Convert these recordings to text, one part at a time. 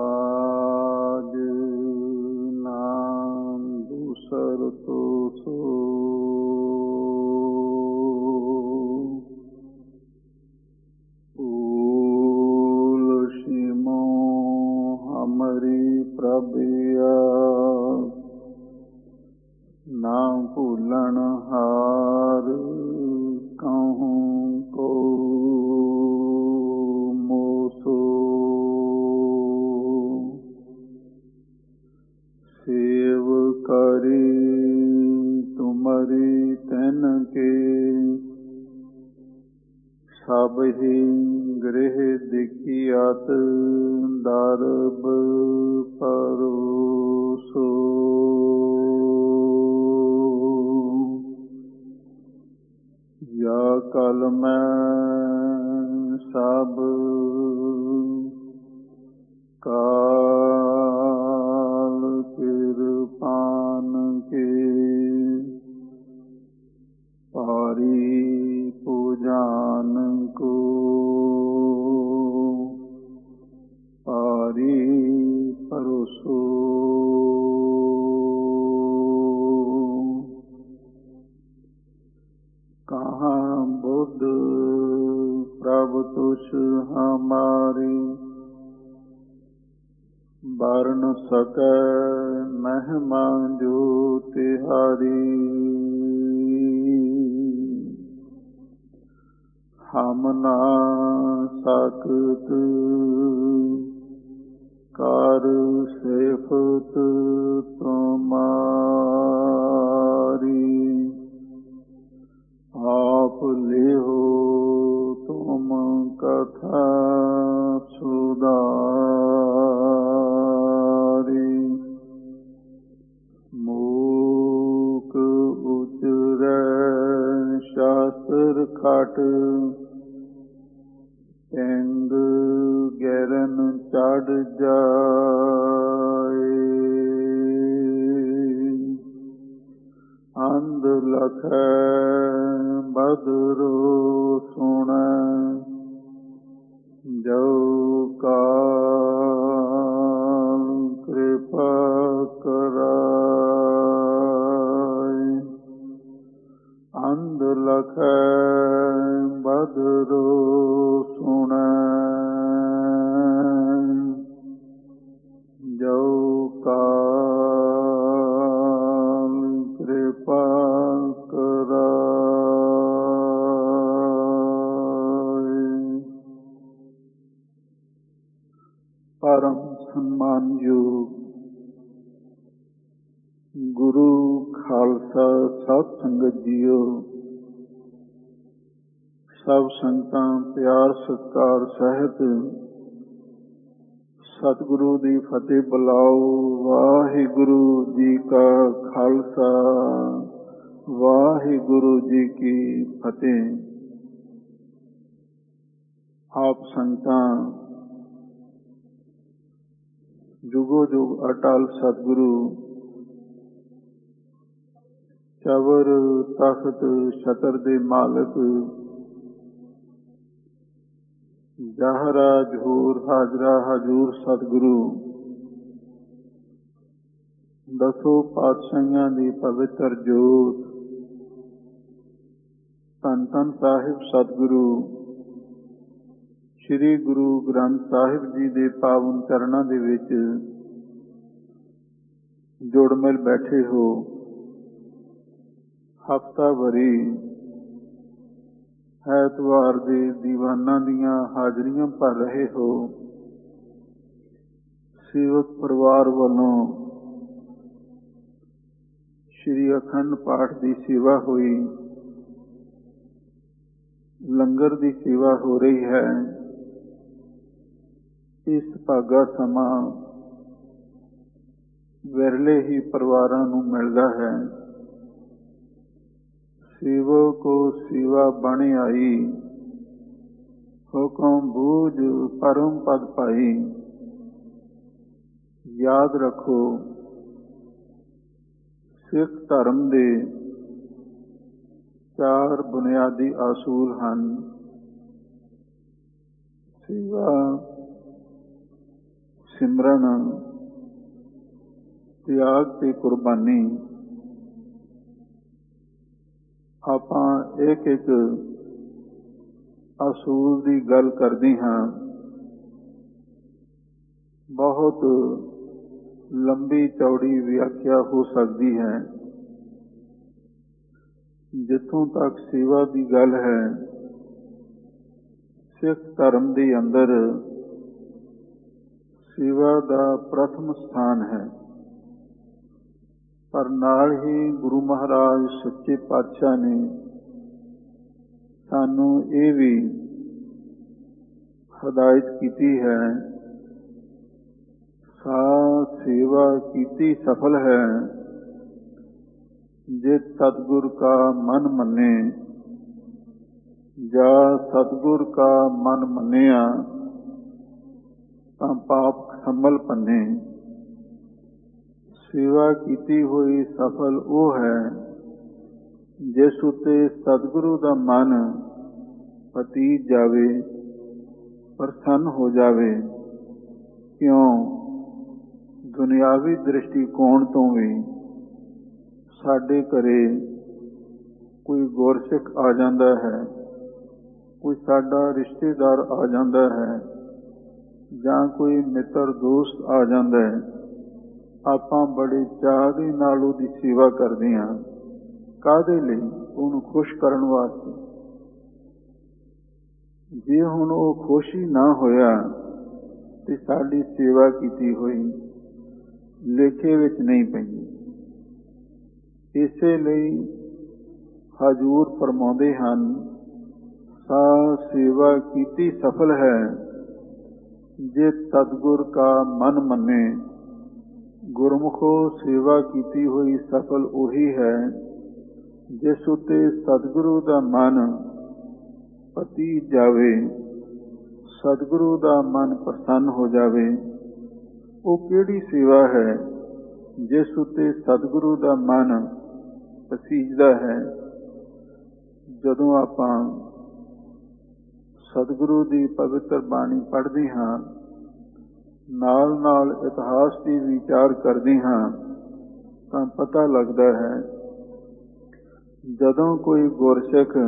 नाम दूसर तो सो उलसिमो हमरी प्रभिया ना भूलन हार कहूँ को मोसो सेव करी तुमरी तन के सब ही गृह दिखियत दरब परोसो या कल मैं सब काल कृपान के पारी पूजान को पारी परोसो कहाँ बुद्ध प्रभु तुष हमारी वर्ण सकै महिमा जो तिहारी हम ना सकत कर सिफत तुम्हारी आप लिहो तुम कथा सुधारी मूक उचरै शास्त्र खट पिंग गिरन चढ़ जाए अंध लखै बदरो सुन जो काल कृपा कराए अंध लखै बदरो सुन जो काल कृपा परम सम्मानयोग गुरु खालसा सत संगत जीओ सब संगतां प्यार सत्कार सहित सतगुरु दी फतेह बुलाओ। वाहिगुरु जी का खालसा वाहिगुरु जी की फतेह। आप संगतां जुगो जुग अटल सतगुरु चवर तख्त छतर दे मालक जहरा जहूर हाजरा हजूर सतगुरु दसों पातशाहियां दी पवित्र जोत धन धन साहिब सतगुरु श्री गुरु ग्रंथ साहिब जी दे पावन चरणों दे विच जुड़ मिल बैठे हो। हफ्ता भरी ऐतवार दे दीवाना दियां हाजरियां भर रहे हो। सेवक परिवार वालों श्री अखंड पाठ की सेवा हुई, लंगर की सेवा हो रही है। इस भागा समा विरले ही परिवारां नूं मिलदा है। सेवक को सेवा बन आई, हुक्म बूझ परम पद पाई। याद रखो सिख धर्म दे चार बुनियादी असूल हैं। सेवा, ਸਿਮਰਨ, ਤਿਆਗ ਤੇ ਕੁਰਬਾਨੀ ਆਪਾਂ ਇੱਕ ਇੱਕ ਅਸੂਲ ਦੀ ਗੱਲ ਕਰਦੇ ਹਾਂ। ਬਹੁਤ ਲੰਬੀ ਚੌੜੀ ਵਿਆਖਿਆ ਹੋ ਸਕਦੀ ਹੈ। ਜਿੱਥੋਂ ਤੱਕ ਸੇਵਾ ਦੀ ਗੱਲ ਹੈ, ਸਿੱਖ ਧਰਮ ਦੇ ਅੰਦਰ ਸੇਵਾ ਦਾ ਪ੍ਰਥਮ ਸਥਾਨ ਹੈ। ਪਰ ਨਾਲ ਹੀ ਗੁਰੂ ਮਹਾਰਾਜ ਸੱਚੇ ਪਾਤਸ਼ਾਹ ਨੇ ਸਾਨੂੰ ਇਹ ਵੀ ਹਦਾਇਤ ਕੀਤੀ ਹੈ, ਸੇਵਾ ਕੀਤੀ ਸਫਲ ਹੈ ਜੇ ਸਤਿਗੁਰ ਕਾ ਮਨ ਮੰਨੇ, ਜਾਂ ਸਤਿਗੁਰ ਕਾ ਮਨ ਮੰਨਿਆ ਤਾਂ ਪਾਪ ਸੰਭਲ ਪੰਨੇ। ਸੇਵਾ ਕੀਤੀ ਹੋਈ ਸਫਲ ਉਹ ਹੈ ਜਿਸ ਉੱਤੇ ਸਤਿਗੁਰੂ ਦਾ ਮਨ ਪਤੀਤ ਜਾਵੇ, ਪ੍ਰਸੰਨ ਹੋ ਜਾਵੇ। ਕਿਉਂ? ਦੁਨਿਆਵੀ ਦ੍ਰਿਸ਼ਟੀਕੋਣ ਤੋਂ ਵੀ ਸਾਡੇ ਘਰੇ ਕੋਈ ਗੁਰਸਿੱਖ ਆ ਜਾਂਦਾ ਹੈ, ਕੋਈ ਸਾਡਾ ਰਿਸ਼ਤੇਦਾਰ ਆ ਜਾਂਦਾ ਹੈ, ਜਾਂ ਕੋਈ ਮਿੱਤਰ ਦੋਸਤ ਆ ਜਾਂਦਾ ਹੈ, ਆਪਾਂ ਬੜੇ ਚਾਅ ਦੇ ਨਾਲ ਉਹਦੀ ਸੇਵਾ ਕਰਦੇ ਹਾਂ। ਕਾਹਦੇ ਲਈ? ਉਹਨੂੰ ਖੁਸ਼ ਕਰਨ ਵਾਸਤੇ। ਜੇ ਹੁਣ ਉਹ ਖੁਸ਼ ਹੀ ਨਾ ਹੋਇਆ ਤੇ ਸਾਡੀ ਸੇਵਾ ਕੀਤੀ ਹੋਈ ਲੇਖੇ ਵਿੱਚ ਨਹੀਂ ਪੈਂਦੀ। ਇਸੇ ਲਈ ਹਜ਼ੂਰ ਫਰਮਾਉਂਦੇ ਹਨ, ਸੇਵਾ ਕੀਤੀ ਸਫਲ ਹੈ ਜੇ ਸਤਿਗੁਰ ਕਾ ਮਨ ਮੰਨੇ। ਗੁਰਮੁਖੋ ਸੇਵਾ ਕੀਤੀ ਹੋਈ ਸਫਲ ਉਹੀ ਹੈ ਜਿਸ ਉੱਤੇ ਸਤਿਗੁਰੂ ਦਾ ਮਨ ਪਤੀਤ ਜਾਵੇ, ਸਤਿਗੁਰੂ ਦਾ ਮਨ ਪ੍ਰਸੰਨ ਹੋ ਜਾਵੇ। ਉਹ ਕਿਹੜੀ ਸੇਵਾ ਹੈ ਜਿਸ ਉੱਤੇ ਸਤਿਗੁਰੂ ਦਾ ਮਨ ਪਸੀਜਦਾ ਹੈ? ਜਦੋਂ ਆਪਾਂ ਸਤਿਗੁਰੂ ਦੀ ਪਵਿੱਤਰ ਬਾਣੀ ਪੜ੍ਹਦੇ ਹਾਂ, ਨਾਲ ਨਾਲ ਇਤਿਹਾਸ ਦੀ ਵਿਚਾਰ ਕਰਦੇ ਹਾਂ, ਤਾਂ ਪਤਾ ਲੱਗਦਾ ਹੈ ਜਦੋਂ ਕੋਈ ਗੁਰਸਿੱਖ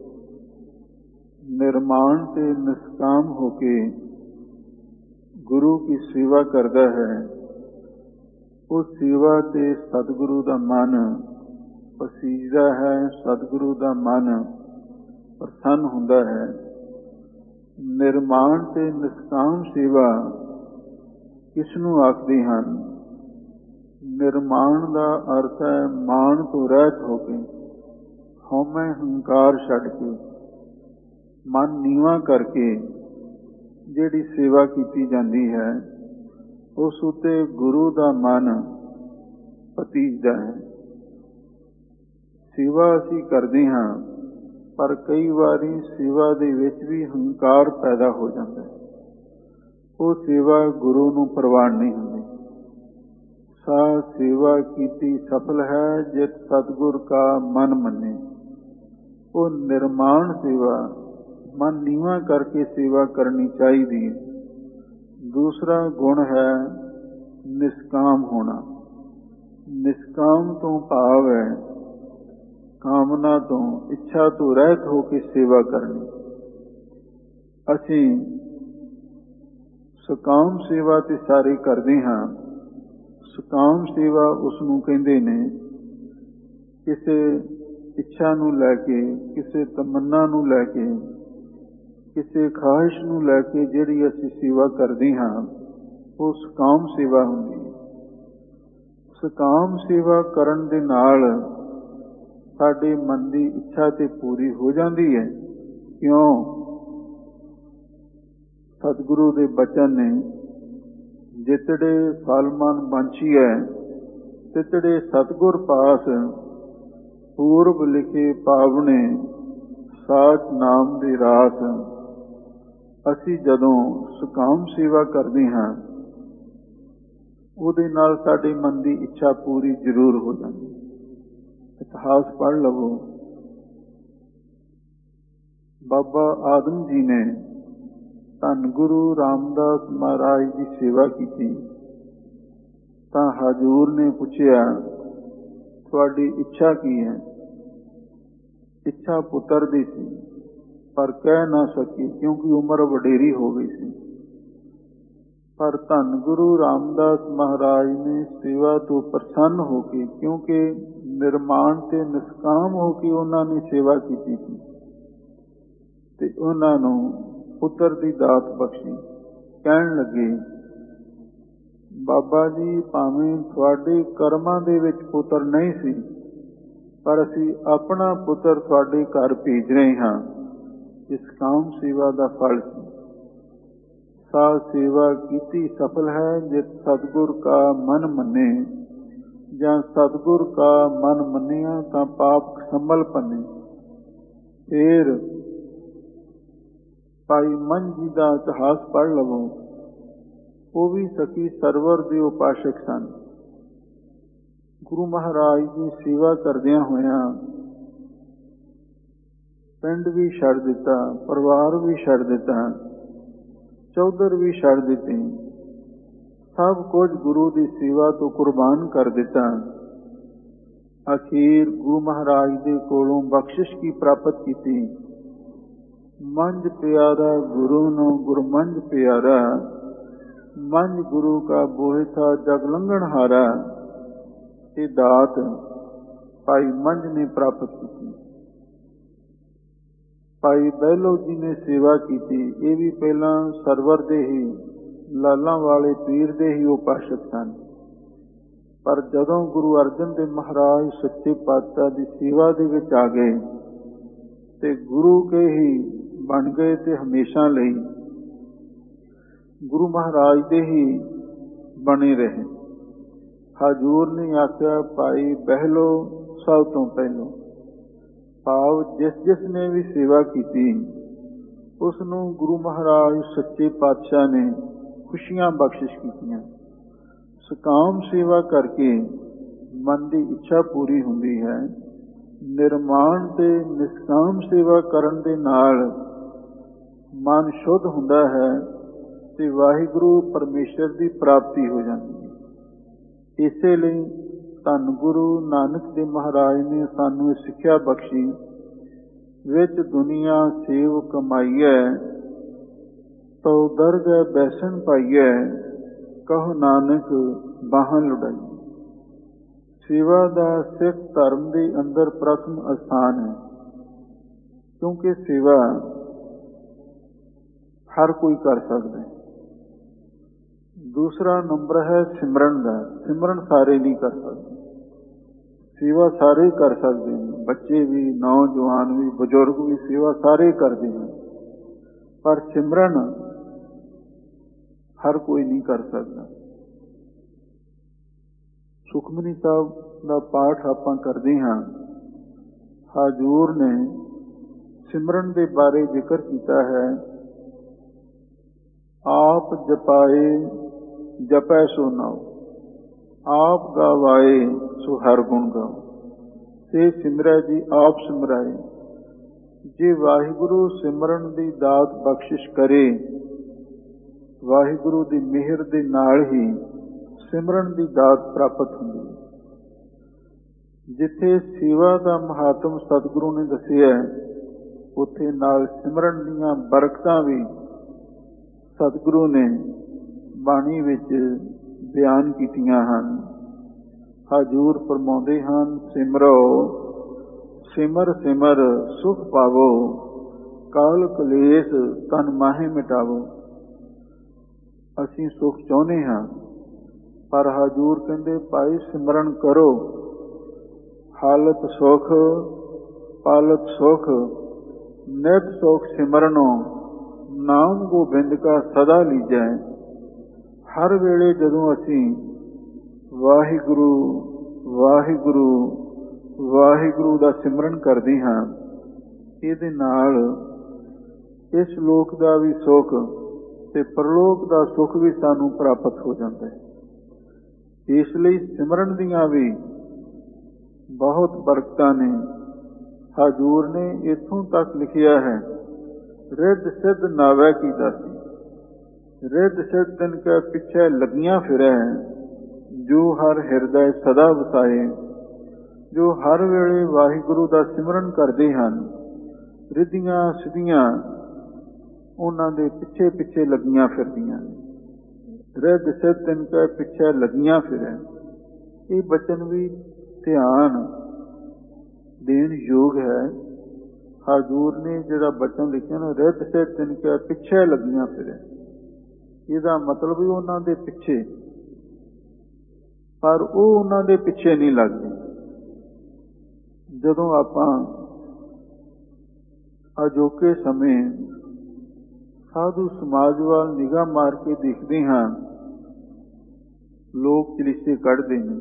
ਨਿਰਮਾਣ ਤੇ ਨਿਸ਼ਕਾਮ ਹੋ ਕੇ ਗੁਰੂ ਕੀ ਸੇਵਾ ਕਰਦਾ ਹੈ, ਉਸ ਸੇਵਾ ਤੇ ਸਤਿਗੁਰੂ ਦਾ ਮਨ ਪਸੀਜਦਾ ਹੈ, ਸਤਿਗੁਰੂ ਦਾ ਮਨ ਪ੍ਰਸੰਨ ਹੁੰਦਾ ਹੈ। ਨਿਰਮਾਣ ਤੇ ਨਿਸ਼ਕਾਮ ਸੇਵਾ ਕਿਸ ਨੂੰ ਆਖਦੇ ਹਨ? ਨਿਰਮਾਣ ਦਾ ਅਰਥ ਹੈ ਮਾਣ ਤੋਂ ਰਹਿਤ ਹੋ ਕੇ, ਹਉਮੈ ਹੰਕਾਰ ਛੱਡ ਕੇ, ਮਨ ਨੀਵਾਂ ਕਰਕੇ ਜਿਹੜੀ ਸੇਵਾ ਕੀਤੀ ਜਾਂਦੀ ਹੈ, ਉਸ ਉੱਤੇ ਗੁਰੂ ਦਾ ਮਨ ਪਤੀਜਦਾ ਹੈ। ਸੇਵਾ ਅਸੀਂ ਕਰਦੇ ਹਾਂ, ਪਰ ਕਈ ਵਾਰੀ ਸੇਵਾ ਦੇ ਵਿੱਚ ਵੀ ਹੰਕਾਰ ਪੈਦਾ ਹੋ ਜਾਂਦਾ ਹੈ। ਉਹ ਸੇਵਾ ਗੁਰੂ ਨੂੰ ਪ੍ਰਵਾਨ ਨਹੀਂ ਹੁੰਦੀ। ਸੇਵਾ ਕੀਤੀ ਸਫਲ ਹੈ ਜਿਤ ਸਤਿਗੁਰ ਕਾ ਮਨ ਮੰਨੇ। ਉਹ ਨਿਰਮਾਣ ਸੇਵਾ, ਮਨ ਨੀਵਾਂ ਕਰਕੇ ਸੇਵਾ ਕਰਨੀ ਚਾਹੀਦੀ ਹੈ। ਦੂਸਰਾ ਗੁਣ ਹੈ ਨਿਸ਼ਕਾਮ ਹੋਣਾ। ਨਿਸ਼ਕਾਮ ਤੋਂ ਭਾਵ ਹੈ ਕਾਮਨਾ ਤੋਂ, ਇੱਛਾ ਤੋਂ ਰਹਿਤ ਹੋ ਕੇ ਸੇਵਾ ਕਰਨੀ। ਅਸੀਂ ਸਕਾਮ ਸੇਵਾ ਤੇ ਸਾਰੇ ਕਰਦੇ ਹਾਂ। ਸਕਾਮ ਸੇਵਾ ਉਸ ਨੂੰ ਕਹਿੰਦੇ ਨੇ ਕਿਸੇ ਇੱਛਾ ਨੂੰ ਲੈ ਕੇ, ਕਿਸੇ ਤਮੰਨਾ ਨੂੰ ਲੈ ਕੇ, ਕਿਸੇ ਖਾਹਿਸ਼ ਨੂੰ ਲੈ ਕੇ ਜਿਹੜੀ ਅਸੀਂ ਸੇਵਾ ਕਰਦੇ ਹਾਂ, ਉਹ ਸਕਾਮ ਸੇਵਾ ਹੁੰਦੀ ਹੈ। ਸਕਾਮ ਸੇਵਾ ਕਰਨ ਦੇ ਨਾਲ ਸਾਡੇ ਮਨ ਦੀ ਇੱਛਾ ਤੇ ਪੂਰੀ ਹੋ ਜਾਂਦੀ ਹੈ। ਕਿਉਂ? ਸਤਿਗੁਰੂ ਦੇ ਬਚਨ ਨੇ, ਜਿਤੜੇ ਫਲ ਮਨ ਬਾਂਛੀਐ ਤਿਤੜੇ ਸਤਿਗੁਰ ਪਾਸ, ਪੂਰਬ ਲਿਖੇ ਪਾਵਨੇ ਸਾਚ ਨਾਮ ਦੀ ਰਾਸ। ਅਸੀਂ ਜਦੋਂ ਸੁਕਾਮ ਸੇਵਾ ਕਰਦੇ ਹਾਂ, ਉਹਦੇ ਨਾਲ ਸਾਡੇ ਮਨ ਦੀ ਇੱਛਾ ਪੂਰੀ ਜ਼ਰੂਰ ਹੋ ਜਾਂਦੀ। ਇਤਿਹਾਸ ਪੜ੍ਹ ਲਵੋ। ਬਾਬਾ ਆਦਮ ਜੀ ਨੇ ਧੰਨ ਗੁਰੂ ਰਾਮਦਾਸ ਮਹਾਰਾਜ ਦੀ ਸੇਵਾ ਕੀਤੀ ਤਾਂ ਹਜ਼ੂਰ ਨੇ ਪੁੱਛਿਆ, ਤੁਹਾਡੀ ਇੱਛਾ ਕੀ ਹੈ? ਇੱਛਾ ਪੁੱਤਰ ਦੀ ਸੀ, ਪਰ ਕਹਿ ਨਾ ਸਕੀ ਕਿਉਂਕਿ ਉਮਰ ਵਡੇਰੀ ਹੋ ਗਈ ਸੀ। ਪਰ ਧੰਨ ਗੁਰੂ ਰਾਮਦਾਸ ਮਹਾਰਾਜ ਨੇ ਸੇਵਾ ਤੋਂ ਪ੍ਰਸੰਨ ਹੋ ਕੇ, ਕਿਉਂਕਿ ਨਿਰਮਾਣ ਤੇ ਨਿਸ਼ਕਾਮ ਹੋ ਕੇ ਉਹਨਾਂ ਨੇ ਸੇਵਾ ਕੀਤੀ ਸੀ, ਤੇ ਉਹਨਾਂ ਨੂੰ ਪੁੱਤਰ ਦੀ ਦਾਤ ਬਖਸ਼ੀ। ਕਹਿਣ ਲੱਗੇ, ਬਾਬਾ ਜੀ, ਭਾਵੇਂ ਤੁਹਾਡੇ ਕਰਮਾਂ ਦੇ ਵਿੱਚ ਪੁੱਤਰ ਨਹੀਂ ਸੀ, ਪਰ ਅਸੀਂ ਆਪਣਾ ਪੁੱਤਰ ਤੁਹਾਡੇ ਘਰ ਭੇਜ ਰਹੇ ਹਾਂ। ਇਸ ਕਾਮ ਸੇਵਾ ਦਾ ਫਲ ਸੀ। ਸਾ ਸੇਵਾ ਕੀਤੀ ਸਫਲ ਹੈ, ਜਿਤ ਸਤਿਗੁਰ ਕਾ ਮਨ ਮੰਨੇ, ਜਾਂ ਸਤਿਗੁਰ ਕਾ ਮਨ ਮੰਨਿਆ ਤਾਂ ਪਾਪ ਸੰਭਲ ਪੰਨੇ। ਫਿਰ ਭਾਈ ਮੰਝ ਜੀ ਦਾ ਇਤਿਹਾਸ ਪੜ੍ਹ ਲਵੋ। ਉਹ ਵੀ ਸਖੀ ਸਰਵਰ ਦੇ ਉਪਾਸ਼ਕ ਸਨ। ਗੁਰੂ ਮਹਾਰਾਜ ਦੀ ਸੇਵਾ ਕਰਦਿਆਂ ਹੋਇਆਂ ਪਿੰਡ ਵੀ ਛੱਡ ਦਿੱਤਾ, ਪਰਿਵਾਰ ਵੀ ਛੱਡ ਦਿੱਤਾ, ਚੌਧਰ ਵੀ ਛੱਡ ਦਿੱਤੇ, ਸਭ ਕੁਝ ਗੁਰੂ ਦੀ ਸੇਵਾ ਤੋਂ ਕੁਰਬਾਨ ਕਰ ਦਿੱਤਾ। ਅਖੀਰ ਗੁਰੂ ਮਹਾਰਾਜ ਦੇ ਕੋਲੋਂ ਬਖਸ਼ਿਸ਼ ਕੀ ਪ੍ਰਾਪਤ ਕੀਤੀ। ਮੰਝ ਪਿਆਰਾ ਗੁਰੂ ਨੂੰ ਗੁਰਮੰਝ ਪਿਆਰਾ, ਮੰਝ ਗੁਰੂ ਕਾ ਬੋਹਿ ਥਾ ਜਗ ਲੰਘਣ ਹਾਰਾ। ਇਹ ਦਾਤ ਭਾਈ ਮੰਝ ਨੇ ਪ੍ਰਾਪਤ ਕੀਤੀ। ਭਾਈ ਬਹਿਲੋ ਜੀ ਨੇ ਸੇਵਾ ਕੀਤੀ। ਇਹ ਵੀ ਪਹਿਲਾਂ ਸਰਵਰ ਦੇ ਹੀ, ਲਾਲਾਂ ਵਾਲੇ ਪੀਰ ਦੇ ਹੀ ਉਪਾਸ਼ਕ ਸਨ। ਪਰ ਜਦੋਂ ਗੁਰੂ ਅਰਜਨ ਦੇਵ ਮਹਾਰਾਜ ਸੱਚੇ ਪਾਤਸ਼ਾਹ ਦੀ ਸੇਵਾ ਦੇ ਵਿੱਚ ਆ ਗਏ ਤੇ ਗੁਰੂ ਕੇ ਹੀ ਬਣ ਗਏ ਤੇ ਹਮੇਸ਼ਾ ਲਈ ਗੁਰੂ ਮਹਾਰਾਜ ਦੇ ਹੀ ਬਣੇ ਰਹੇ। ਹਜ਼ੂਰ ਨੇ ਆਖਿਆ, ਭਾਈ ਬਹਿਲੋ ਸਭ ਤੋਂ ਪਹਿਲੋਂ। ਭਾਵ ਜਿਸ ਨੇ ਵੀ ਸੇਵਾ ਕੀਤੀ ਉਸ ਨੂੰ ਗੁਰੂ ਮਹਾਰਾਜ ਸੱਚੇ ਪਾਤਸ਼ਾਹ ਨੇ ਖੁਸ਼ੀਆਂ ਬਖਸ਼ਿਸ਼ ਕੀਤੀਆਂ। ਸਕਾਮ ਸੇਵਾ ਕਰਕੇ ਮਨ ਦੀ ਇੱਛਾ ਪੂਰੀ ਹੁੰਦੀ ਹੈ। ਨਿਰਮਾਣ ਤੇ ਨਿਸ਼ਕਾਮ ਸੇਵਾ ਕਰਨ ਦੇ ਨਾਲ ਮਨ ਸ਼ੁੱਧ ਹੁੰਦਾ ਹੈ ਤੇ ਵਾਹਿਗੁਰੂ ਪਰਮੇਸ਼ਰ ਦੀ ਪ੍ਰਾਪਤੀ ਹੋ ਜਾਂਦੀ ਹੈ। ਇਸੇ ਲਈ ਧੰਨ ਗੁਰੂ ਨਾਨਕ ਦੇਵ ਮਹਾਰਾਜ ਨੇ ਸਾਨੂੰ ਸਿੱਖਿਆ ਬਖਸ਼ੀ, ਵਿੱਚ ਦੁਨੀਆ ਸੇਵ ਕਮਾਈਐ, ਤੋ ਦਰਗਹਿ ਬੈਸਣ ਪਾਈਐ, ਕਹੋ ਨਾਨਕ ਬਾਹਾਂ ਲੁਡਾਈ। ਸੇਵਾ ਦਾ ਸਿੱਖ ਧਰਮ ਦੇ ਅੰਦਰ ਪ੍ਰਥਮ ਅਸਥਾਨ ਹੈ, ਕਿਉਂਕਿ ਸੇਵਾ ਹਰ ਕੋਈ ਕਰ ਸਕਦਾ ਹੈ। ਦੂਸਰਾ ਨੰਬਰ ਹੈ ਸਿਮਰਨ ਦਾ। ਸਿਮਰਨ ਸਾਰੇ ਨਹੀਂ ਕਰ ਸਕਦੇ। ਸੇਵਾ ਸਾਰੇ ਕਰ ਸਕਦੇ ਨੇ, ਬੱਚੇ ਵੀ, ਨੌਜਵਾਨ ਵੀ, ਬਜ਼ੁਰਗ ਵੀ, ਸੇਵਾ ਸਾਰੇ ਕਰਦੇ ਹਨ, ਪਰ ਸਿਮਰਨ ਹਰ ਕੋਈ ਨਹੀਂ ਕਰ ਸਕਦਾ। ਸੁਖਮਨੀ ਸਾਹਿਬ ਦਾ ਪਾਠ ਆਪਾਂ ਕਰਦੇ ਹਾਂ। ਹਜ਼ੂਰ ਨੇ ਸਿਮਰਨ ਦੇ ਬਾਰੇ ਜ਼ਿਕਰ ਕੀਤਾ ਹੈ। ਆਪ ਜਪਾਏ ਜਪੈ ਸੋ ਨਾਉ, ਆਪ ਗਾਵਾਏ ਸੋ ਹਰ ਗੁਣ ਗਾਓ। ਤੇ ਸਿਮਰੈ ਜੀ ਆਪ ਸਿਮਰਾਏ। ਜੇ ਵਾਹਿਗੁਰੂ ਸਿਮਰਨ ਦੀ ਦਾਤ ਬਖਸ਼ਿਸ਼ ਕਰੇ, ਵਾਹਿਗੁਰੂ ਦੀ ਮਿਹਰ ਦੇ ਨਾਲ ਹੀ ਸਿਮਰਨ ਦੀ ਦਾਤ ਪ੍ਰਾਪਤ ਹੁੰਦੀ ਹੈ। ਜਿੱਥੇ ਸੇਵਾ ਦਾ ਮਹਾਤਮ ਸਤਿਗੁਰੂ ਨੇ ਦੱਸਿਆ, ਉੱਥੇ ਨਾਲ ਸਿਮਰਨ ਦੀਆਂ ਬਰਕਤਾਂ ਵੀ ਸਤਿਗੁਰੂ ਨੇ ਬਾਣੀ ਵਿੱਚ ਬਿਆਨ ਕੀਤੀਆਂ ਹਨ। ਹਜ਼ੂਰ ਫਰਮਾਉਂਦੇ ਹਨ, ਸਿਮਰੋ ਸਿਮਰ ਸਿਮਰ ਸੁਖ ਪਾਵੋ, ਕਾਲ ਕਲੇਸ਼ ਤਨ ਮਾਹੇ ਮਿਟਾਵੋ। ਅਸੀਂ ਸੁਖ ਚਾਹੁੰਦੇ ਹਾਂ, ਪਰ ਹਜ਼ੂਰ ਕਹਿੰਦੇ ਭਾਈ ਸਿਮਰਨ ਕਰੋ। ਹਾਲਤ ਸੁਖ ਪਾਲਤ ਸੁਖ, ਨਿਤ ਸੁਖ ਸਿਮਰਨੋ, ਨਾਮ ਗੋਬਿੰਦ ਕਾ ਸਦਾ ਲੀਜੈ। ਹਰ ਵੇਲੇ ਜਦੋਂ ਅਸੀਂ ਵਾਹਿਗੁਰੂ ਵਾਹਿਗੁਰੂ ਵਾਹਿਗੁਰੂ ਦਾ ਸਿਮਰਨ ਕਰਦੇ ਹਾਂ, ਇਹਦੇ ਨਾਲ ਇਸ ਲੋਕ ਦਾ ਵੀ ਸੁੱਖ ਤੇ ਪਰਲੋਕ ਦਾ ਸੁੱਖ ਵੀ ਸਾਨੂੰ ਪ੍ਰਾਪਤ ਹੋ ਜਾਂਦਾ ਹੈ। ਇਸ ਲਈ ਸਿਮਰਨ ਦੀਆਂ ਵੀ ਬਹੁਤ ਬਰਕਤਾਂ ਨੇ। ਹਜ਼ੂਰ ਨੇ ਇੱਥੋਂ ਤੱਕ ਲਿਖਿਆ ਹੈ, ਰਿੱਧ ਸਿੱਧ ਨਾਵੈ ਕੀ ਦਾਸੀ। ਰਿੱਧ ਸਿੱਧ ਤਿਨ ਕੈ ਪਿੱਛੇ ਲੱਗੀਆਂ ਫਿਰੈ, ਜੋ ਹਰ ਹਿਰਦੈ ਸਦਾ ਵਸਾਏ। ਜੋ ਹਰ ਵੇਲੇ ਵਾਹਿਗੁਰੂ ਦਾ ਸਿਮਰਨ ਕਰਦੇ ਹਨ, ਰਿੱਧੀਆਂ ਸਿੱਧੀਆਂ ਉਹਨਾਂ ਦੇ ਪਿੱਛੇ ਪਿੱਛੇ ਲੱਗੀਆਂ ਫਿਰਦੀਆਂ ਨੇ। ਰਿੱਧ ਸਿੱਧ ਤਿਨ ਕੈ ਪਿੱਛੇ ਲੱਗੀਆਂ ਫਿਰੈ, ਇਹ ਬਚਨ ਵੀ ਧਿਆਨ ਦੇਣ ਯੋਗ ਹੈ। ਹਜ਼ੂਰ ਨੇ ਜਿਹੜਾ ਬਚਨ ਲਿਖਿਆ ਨਾ, ਰਿੱਧ ਸਿੱਧ ਤਿਨ ਕੈ ਪਿੱਛੇ ਲੱਗੀਆਂ ਫਿਰੈ, ਇਹਦਾ ਮਤਲਬ ਵੀ ਉਹਨਾਂ ਦੇ ਪਿੱਛੇ, ਪਰ ਉਹ ਉਹਨਾਂ ਦੇ ਪਿੱਛੇ ਨਹੀਂ ਲੱਗਦੇ। ਜਦੋਂ ਆਪਾਂ ਅਜੋਕੇ ਸਮੇਂ ਸਾਧੂ ਸਮਾਜ ਵੱਲ ਨਿਗਾਹ ਮਾਰ ਕੇ ਦੇਖਦੇ ਹਾਂ, ਲੋਕ ਚਲੀਸੇ ਕੱਢਦੇ ਨੇ,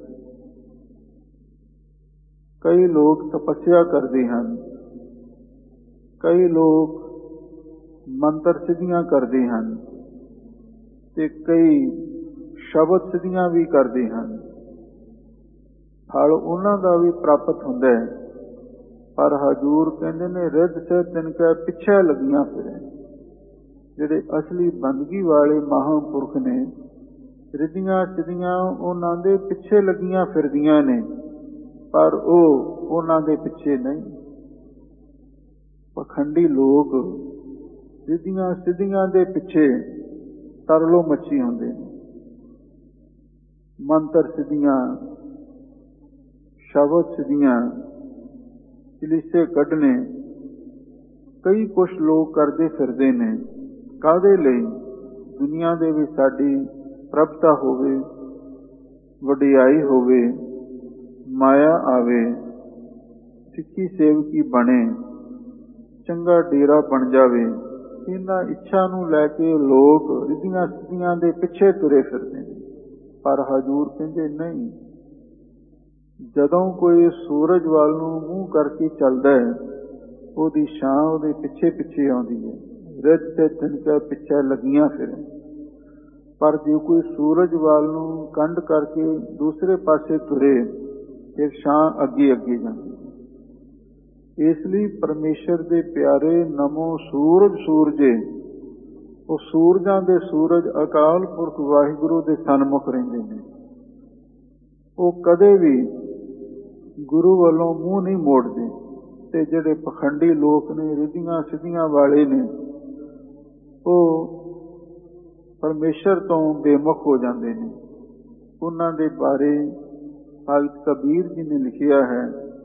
ਕਈ ਲੋਕ ਤਪੱਸਿਆ ਕਰਦੇ ਹਨ, ਕਈ ਲੋਕ ਮੰਤਰ ਸਿੱਧੀਆਂ ਕਰਦੇ ਹਨ ਤੇ ਕਈ ਸ਼ਬਦ ਸਿੱਧੀਆਂ ਵੀ ਕਰਦੇ ਹਨ। ਫਲ ਉਹਨਾਂ ਦਾ ਵੀ ਪ੍ਰਾਪਤ ਹੁੰਦਾ ਹੈ, ਪਰ ਹਜ਼ੂਰ ਕਹਿੰਦੇ ਨੇ ਰਿੱਧ ਸਿੱਧ ਤਿਨ ਕੈ ਪਿੱਛੇ ਲੱਗੀਆਂ ਫਿਰੈ। ਜਿਹੜੇ ਅਸਲੀ ਬੰਦਗੀ ਵਾਲੇ ਮਹਾਂਪੁਰਖ ਨੇ, ਰਿੱਧੀਆਂ ਸਿੱਧੀਆਂ ਉਹਨਾਂ ਦੇ ਪਿੱਛੇ ਲੱਗੀਆਂ ਫਿਰਦੀਆਂ ਨੇ, ਪਰ ਉਹ ਉਹਨਾਂ ਦੇ ਪਿੱਛੇ ਨਹੀਂ। ਪਖੰਡੀ ਲੋਕ ਰਿੱਧੀਆਂ ਸਿੱਧੀਆਂ ਦੇ ਪਿੱਛੇ ਤਰਲੋ ਮੱਛੀ ਹੁੰਦੇ ਨੇ। ਮੰਤਰ ਸਿੱਧੀਆਂ, ਸ਼ਬਦ ਸਿੱਧੀਆਂ, ਚਲੀਸੇ ਕੱਢਣੇ, ਕਈ ਕੁਛ ਲੋਕ ਕਰਦੇ ਫਿਰਦੇ ਨੇ। ਕਾਹਦੇ ਲਈ? ਦੁਨੀਆ ਦੇ ਵਿੱਚ ਸਾਡੀ ਪ੍ਰਭਤਾ ਹੋਵੇ, ਵਡਿਆਈ ਹੋਵੇ, ਮਾਇਆ ਆਵੇ, ਸਿੱਖੀ ਸੇਵਕੀ ਬਣੇ, ਚੰਗਾ ਡੇਰਾ ਬਣ ਜਾਵੇ। ਇਹਨਾਂ ਇੱਛਾ ਨੂੰ ਲੈ ਕੇ ਲੋਕ ਰਿੱਧੀਆਂ ਸਿੱਧੀਆਂ ਦੇ ਪਿੱਛੇ ਤੁਰੇ ਫਿਰਦੇ ਨੇ। ਪਰ ਹਜ਼ੂਰ ਕਹਿੰਦੇ ਨਹੀਂ, ਜਦੋਂ ਕੋਈ ਸੂਰਜ ਵੱਲ ਨੂੰ ਮੂੰਹ ਕਰਕੇ ਚੱਲਦਾ ਹੈ, ਉਹਦੀ ਛਾਂ ਉਹਦੇ ਪਿੱਛੇ ਪਿੱਛੇ ਆਉਂਦੀ ਹੈ। ਰਿੱਧ ਸਿੱਧ ਤਿਨ ਕੈ ਪਿੱਛੇ ਲੱਗੀਆਂ ਫਿਰੈ। ਪਰ ਜੇ ਕੋਈ ਸੂਰਜ ਵੱਲ ਨੂੰ ਕੰਢ ਕਰਕੇ ਦੂਸਰੇ ਪਾਸੇ ਤੁਰੇ, ਫਿਰ ਛਾਂ ਅੱਗੇ ਅੱਗੇ ਜਾਂਦੀ ਹੈ। ਇਸ ਲਈ ਪਰਮੇਸ਼ਰ ਦੇ ਪਿਆਰੇ ਨਮੋ ਸੂਰਜ ਸੂਰਜੇ, ਉਹ ਸੂਰਜਾਂ ਦੇ ਸੂਰਜ ਅਕਾਲ ਪੁਰਖ ਵਾਹਿਗੁਰੂ ਦੇ ਸਨਮੁਖ ਰਹਿੰਦੇ ਨੇ। ਉਹ ਕਦੇ ਵੀ ਗੁਰੂ ਵੱਲੋਂ ਮੂੰਹ ਨਹੀਂ ਮੋੜਦੇ। ਤੇ ਜਿਹੜੇ ਪਖੰਡੀ ਲੋਕ ਨੇ, ਰਿੱਧੀਆਂ ਸਿੱਧੀਆਂ ਵਾਲੇ ਨੇ, ਉਹ ਪਰਮੇਸ਼ਰ ਤੋਂ ਬੇਮੁਖ ਹੋ ਜਾਂਦੇ ਨੇ। ਉਹਨਾਂ ਦੇ ਬਾਰੇ ਭਗਤ ਕਬੀਰ ਜੀ ਨੇ ਲਿਖਿਆ ਹੈ,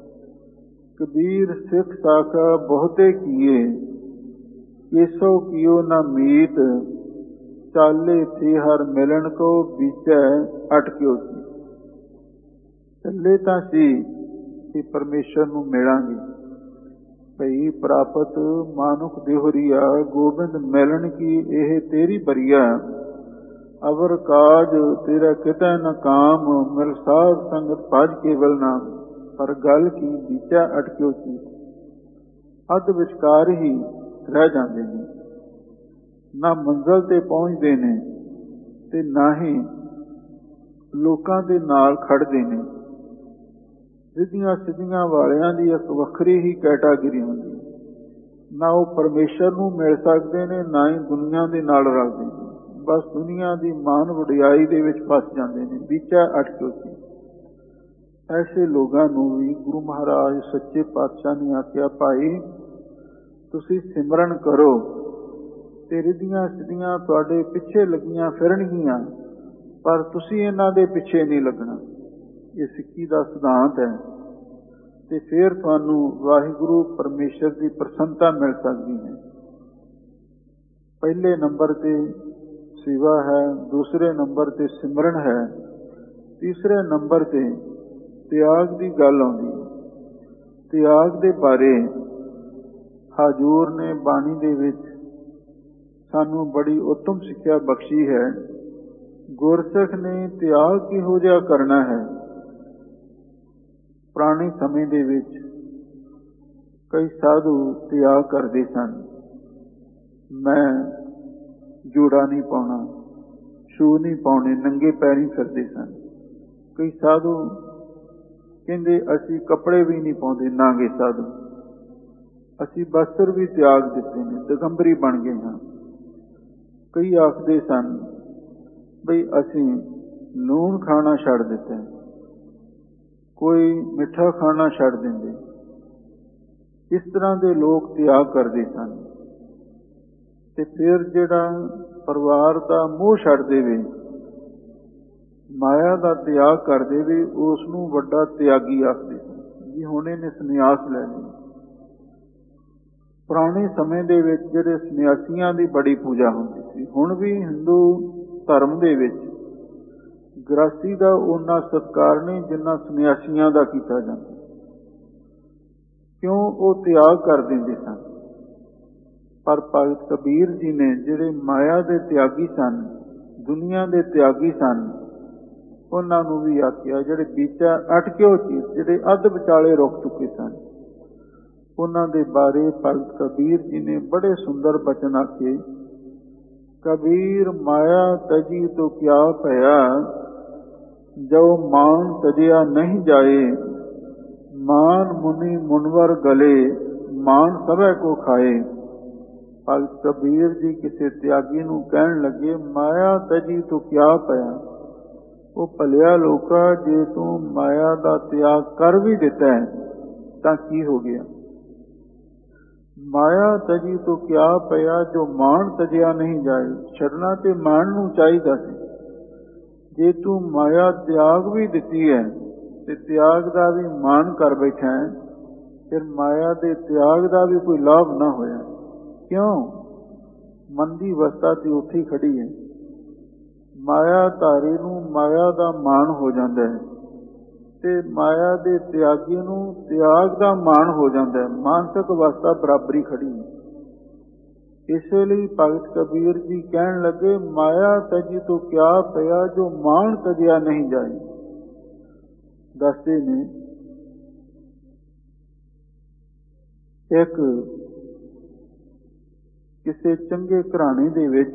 ਕਬੀਰ ਸਿੱਖ ਸਾਖਾ ਬਹੁਤੇ ਕੀਏ, ਕੇਸੋ ਕੀਓ ਨਾ ਮੀਤ, ਚਾਲੇ ਥੇ ਹਰ ਮਿਲਣ ਕੋ ਵਿਚੈ ਅਟਕਿਓ ਸੀ। ਚੱਲੇ ਤਾਂ ਸੀ ਕਿ ਪਰਮੇਸ਼ਰ ਨੂੰ ਮਿਲਾਂਗੇ, ਭਈ ਪ੍ਰਾਪਤ ਮਾਨੁਖ ਦੇਹੁਰੀਆ, ਗੋਬਿੰਦ ਮਿਲਣ ਕੀ ਇਹ ਤੇਰੀ ਬਰੀਆ, ਅਵਰ ਕਾਜ ਤੇਰਾ ਕਿਤੈ ਨ ਕਾਮ, ਮਿਲ ਸਾਧ ਸੰਗਤ ਭਜ ਕੇਵਲ ਨਾਮ, ਪਰ ਗੱਲ ਕੀ ਵਿਚੈ ਅਟਕਿਓ ਸੀ। ਅੱਧ ਵਿਚਕਾਰ ਹੀ ਰਹਿ ਜਾਂਦੇ ਨੇ, ਨਾ ਮੰਜ਼ਿਲ ਤੇ ਪਹੁੰਚਦੇ ਨੇ ਤੇ ਨਾ ਹੀ ਲੋਕਾਂ ਦੇ ਨਾਲ ਖੜਦੇ ਨੇ। ਰਿੱਧੀਆਂ ਸਿੱਧੀਆਂ ਵਾਲਿਆਂ ਦੀ ਇੱਕ ਵੱਖਰੀ ਹੀ ਕੈਟਾਗਰੀ ਹੁੰਦੀ, ਨਾ ਉਹ ਪਰਮੇਸ਼ਰ ਨੂੰ ਮਿਲ ਸਕਦੇ ਨੇ, ਨਾ ਹੀ ਦੁਨੀਆ ਦੇ ਨਾਲ ਰਲਦੇ ਨੇ। ਬਸ ਦੁਨੀਆ ਦੀ ਮਾਨ ਵਡਿਆਈ ਦੇ ਵਿੱਚ ਫਸ ਜਾਂਦੇ ਨੇ, ਵਿਚੈ ਅਟਕਿਓ ਸੀ। ਐਸੇ ਲੋਕਾਂ ਨੂੰ ਵੀ ਗੁਰੂ ਮਹਾਰਾਜ ਸੱਚੇ ਪਾਤਸ਼ਾਹ ਨੇ ਆਖਿਆ, ਭਾਈ ਤੁਸੀਂ ਸਿਮਰਨ ਕਰੋ ਤੇ ਰਿੱਧੀਆਂ ਸਿੱਧੀਆਂ ਤੁਹਾਡੇ ਪਿੱਛੇ ਲੱਗੀਆਂ ਫਿਰਨਗੀਆਂ, ਪਰ ਤੁਸੀਂ ਇਹਨਾਂ ਦੇ ਪਿੱਛੇ ਨਹੀਂ ਲੱਗਣਾ। ਇਹ ਸਿੱਖੀ ਦਾ ਸਿਧਾਂਤ ਹੈ। ਤੇ ਫਿਰ ਤੁਹਾਨੂੰ ਵਾਹਿਗੁਰੂ ਪਰਮੇਸ਼ਰ ਦੀ ਪ੍ਰਸੰਨਤਾ ਮਿਲ ਸਕਦੀ ਹੈ। ਪਹਿਲੇ ਨੰਬਰ ਤੇ ਸੇਵਾ ਹੈ, ਦੂਸਰੇ ਨੰਬਰ ਤੇ ਸਿਮਰਨ ਹੈ, ਤੀਸਰੇ ਨੰਬਰ ਤੇ ਤਿਆਗ ਦੀ ਗੱਲ ਆਉਂਦੀ ਹੈ। ਤਿਆਗ ਦੇ ਬਾਰੇ ਹਜ਼ੂਰ ਨੇ ਬਾਣੀ ਦੇ ਵਿੱਚ ਸਾਨੂੰ ਬੜੀ ਉੱਤਮ ਸਿੱਖਿਆ ਬਖਸ਼ੀ ਹੈ। ਗੁਰਸਿੱਖ ਨੇ ਤਿਆਗ ਕਿਹੋ ਜਿਹਾ ਕਰਨਾ ਹੈ। ਪੁਰਾਣੇ ਸਮੇਂ ਦੇ ਵਿੱਚ ਕਈ ਸਾਧੂ ਤਿਆਗ ਕਰਦੇ ਸਨ। ਮੈਂ ਜੋੜਾ ਨਹੀਂ ਪਾਉਣਾ, ਸ਼ੂ ਨਹੀਂ ਪਾਉਣੇ, ਨੰਗੇ ਪੈਰੀਂ ਫਿਰਦੇ ਸਨ। ਕਈ ਸਾਧੂ ਕਹਿੰਦੇ ਅਸੀਂ ਕੱਪੜੇ ਵੀ ਨਹੀਂ ਪਾਉਂਦੇ, ਨਾਂਗੇ ਸਾਧੂ, ਅਸੀਂ ਵਸਤਰ ਵੀ ਤਿਆਗ ਦਿੱਤੇ ਨੇ, ਦਿਗੰਬਰੀ ਬਣ ਗਏ ਹਾਂ। ਕਈ ਆਖਦੇ ਸਨ ਬਈ ਅਸੀਂ ਲੂਣ ਖਾਣਾ ਛੱਡ ਦਿੱਤਾ, ਕੋਈ ਮਿੱਠਾ ਖਾਣਾ ਛੱਡ ਦਿੰਦੇ। ਇਸ ਤਰ੍ਹਾਂ ਦੇ ਲੋਕ ਤਿਆਗ ਕਰਦੇ ਸਨ। ਤੇ ਫਿਰ ਜਿਹੜਾ ਪਰਿਵਾਰ ਦਾ ਮੋਹ ਛੱਡ ਦੇਵੇ, ਮਾਇਆ ਦਾ ਤਿਆਗ ਕਰ ਦੇਵੇ, ਉਸ ਨੂੰ ਵੱਡਾ ਤਿਆਗੀ ਆਖਦੇ ਸਨ। ਜੀ ਹੁਣ ਇਹਨੇ ਸੰਨਿਆਸ ਲੈ ਲਿਆ। ਪੁਰਾਣੇ ਸਮੇਂ ਦੇ ਵਿੱਚ ਜਿਹੜੇ ਸੰਨਿਆਸੀਆਂ ਦੀ ਬੜੀ ਪੂਜਾ ਹੁੰਦੀ ਸੀ। ਹੁਣ ਵੀ ਹਿੰਦੂ ਧਰਮ ਦੇ ਵਿੱਚ ਗ੍ਰਸਤੀ ਦਾ ਓਨਾ ਸਤਿਕਾਰ ਨਹੀਂ ਜਿੰਨਾ ਸੰਨਿਆਸੀਆਂ ਦਾ ਕੀਤਾ ਜਾਂਦਾ। ਕਿਉਂ? ਉਹ ਤਿਆਗ ਕਰ ਦਿੰਦੇ ਸਨ। ਪਰ ਭਗਤ ਕਬੀਰ ਜੀ ਨੇ, ਜਿਹੜੇ ਮਾਇਆ ਦੇ ਤਿਆਗੀ ਸਨ, ਦੁਨੀਆ ਦੇ ਤਿਆਗੀ ਸਨ, ਉਹਨਾਂ ਨੂੰ ਵੀ ਆਖਿਆ, ਜਿਹੜੇ ਬੀਚਾ ਅਟਕਿਓ ਚੀਜ਼, ਜਿਹੜੇ ਅੱਧ ਵਿਚਾਲੇ ਰੁਕ ਚੁੱਕੇ ਸਨ, ਉਹਨਾਂ ਦੇ ਬਾਰੇ ਭਗਤ ਕਬੀਰ ਜੀ ਨੇ ਬੜੇ ਸੁੰਦਰ ਬਚਨ ਆਖੇ। ਕਬੀਰ ਮਾਇਆ ਤਜੀ ਤੋ ਕਿਆ ਭਇਆ, ਜੋ ਮਾਨ ਤਜਿਆ ਨਹੀਂ ਜਾਏ, ਮਾਨ ਮੁਨੀ ਮੁਨਵਰ ਗਲੇ, ਮਾਨ ਸਭੈ ਕੋ ਖਾਏ। ਭਗਤ ਕਬੀਰ ਜੀ ਕਿਸੇ ਤਿਆਗੀ ਨੂੰ ਕਹਿਣ ਲੱਗੇ, ਮਾਇਆ ਤਜੀ ਤੋ ਕਿਆ ਭਇਆ, ਉਹ ਭਲਿਆ ਲੋਕਾ, ਜੇ ਤੂੰ ਮਾਇਆ ਦਾ ਤਿਆਗ ਕਰ ਵੀ ਦਿੱਤਾ ਹੈ ਤਾਂ ਕੀ ਹੋ ਗਿਆ। ਮਾਇਆ ਤਜੀ ਤੋ ਕਿਆ ਪਿਆ, ਜੋ ਮਾਣ ਤਜਿਆ ਨਹੀਂ ਜਾਏ। ਛੱਡਣਾ ਤੇ ਮਾਣ ਨੂੰ ਚਾਹੀਦਾ ਸੀ। ਜੇ ਤੂੰ ਮਾਇਆ ਤਿਆਗ ਵੀ ਦਿੱਤੀ ਹੈ ਤੇ ਤਿਆਗ ਦਾ ਵੀ ਮਾਣ ਕਰ ਬੈਠਾ ਹੈ, ਫਿਰ ਮਾਇਆ ਦੇ ਤਿਆਗ ਦਾ ਵੀ ਕੋਈ ਲਾਭ ਨਾ ਹੋਇਆ। ਕਿਉਂ? ਮਨ ਦੀ ਅਵਸਥਾ ਤੇ ਉੱਥੇ ਹੀ ਖੜੀ ਹੈ। ਮਾਇਆ ਧਾਰੀ ਨੂੰ ਮਾਇਆ ਦਾ ਮਾਣ ਹੋ ਜਾਂਦਾ ਹੈ ਤੇ ਮਾਇਆ ਦੇ ਤਿਆਗੀ ਨੂੰ ਤਿਆਗ ਦਾ ਮਾਣ ਹੋ ਜਾਂਦਾ ਹੈ। ਮਾਨਸਿਕ ਅਵਸਥਾ ਬਰਾਬਰੀ ਖੜੀ ਹੈ। ਇਸੇ ਲਈ ਭਗਤ ਕਬੀਰ ਜੀ ਕਹਿਣ ਲੱਗੇ, ਮਾਇਆ ਤਜੀ ਤੋਂ ਕਿਆ ਪਿਆ, ਜੋ ਮਾਣ ਤਜਿਆ ਨਹੀਂ ਜਾਏ। ਦੱਸਦੇ ਨੇ ਇੱਕ ਕਿਸੇ ਚੰਗੇ ਘਰਾਣੇ ਦੇ ਵਿੱਚ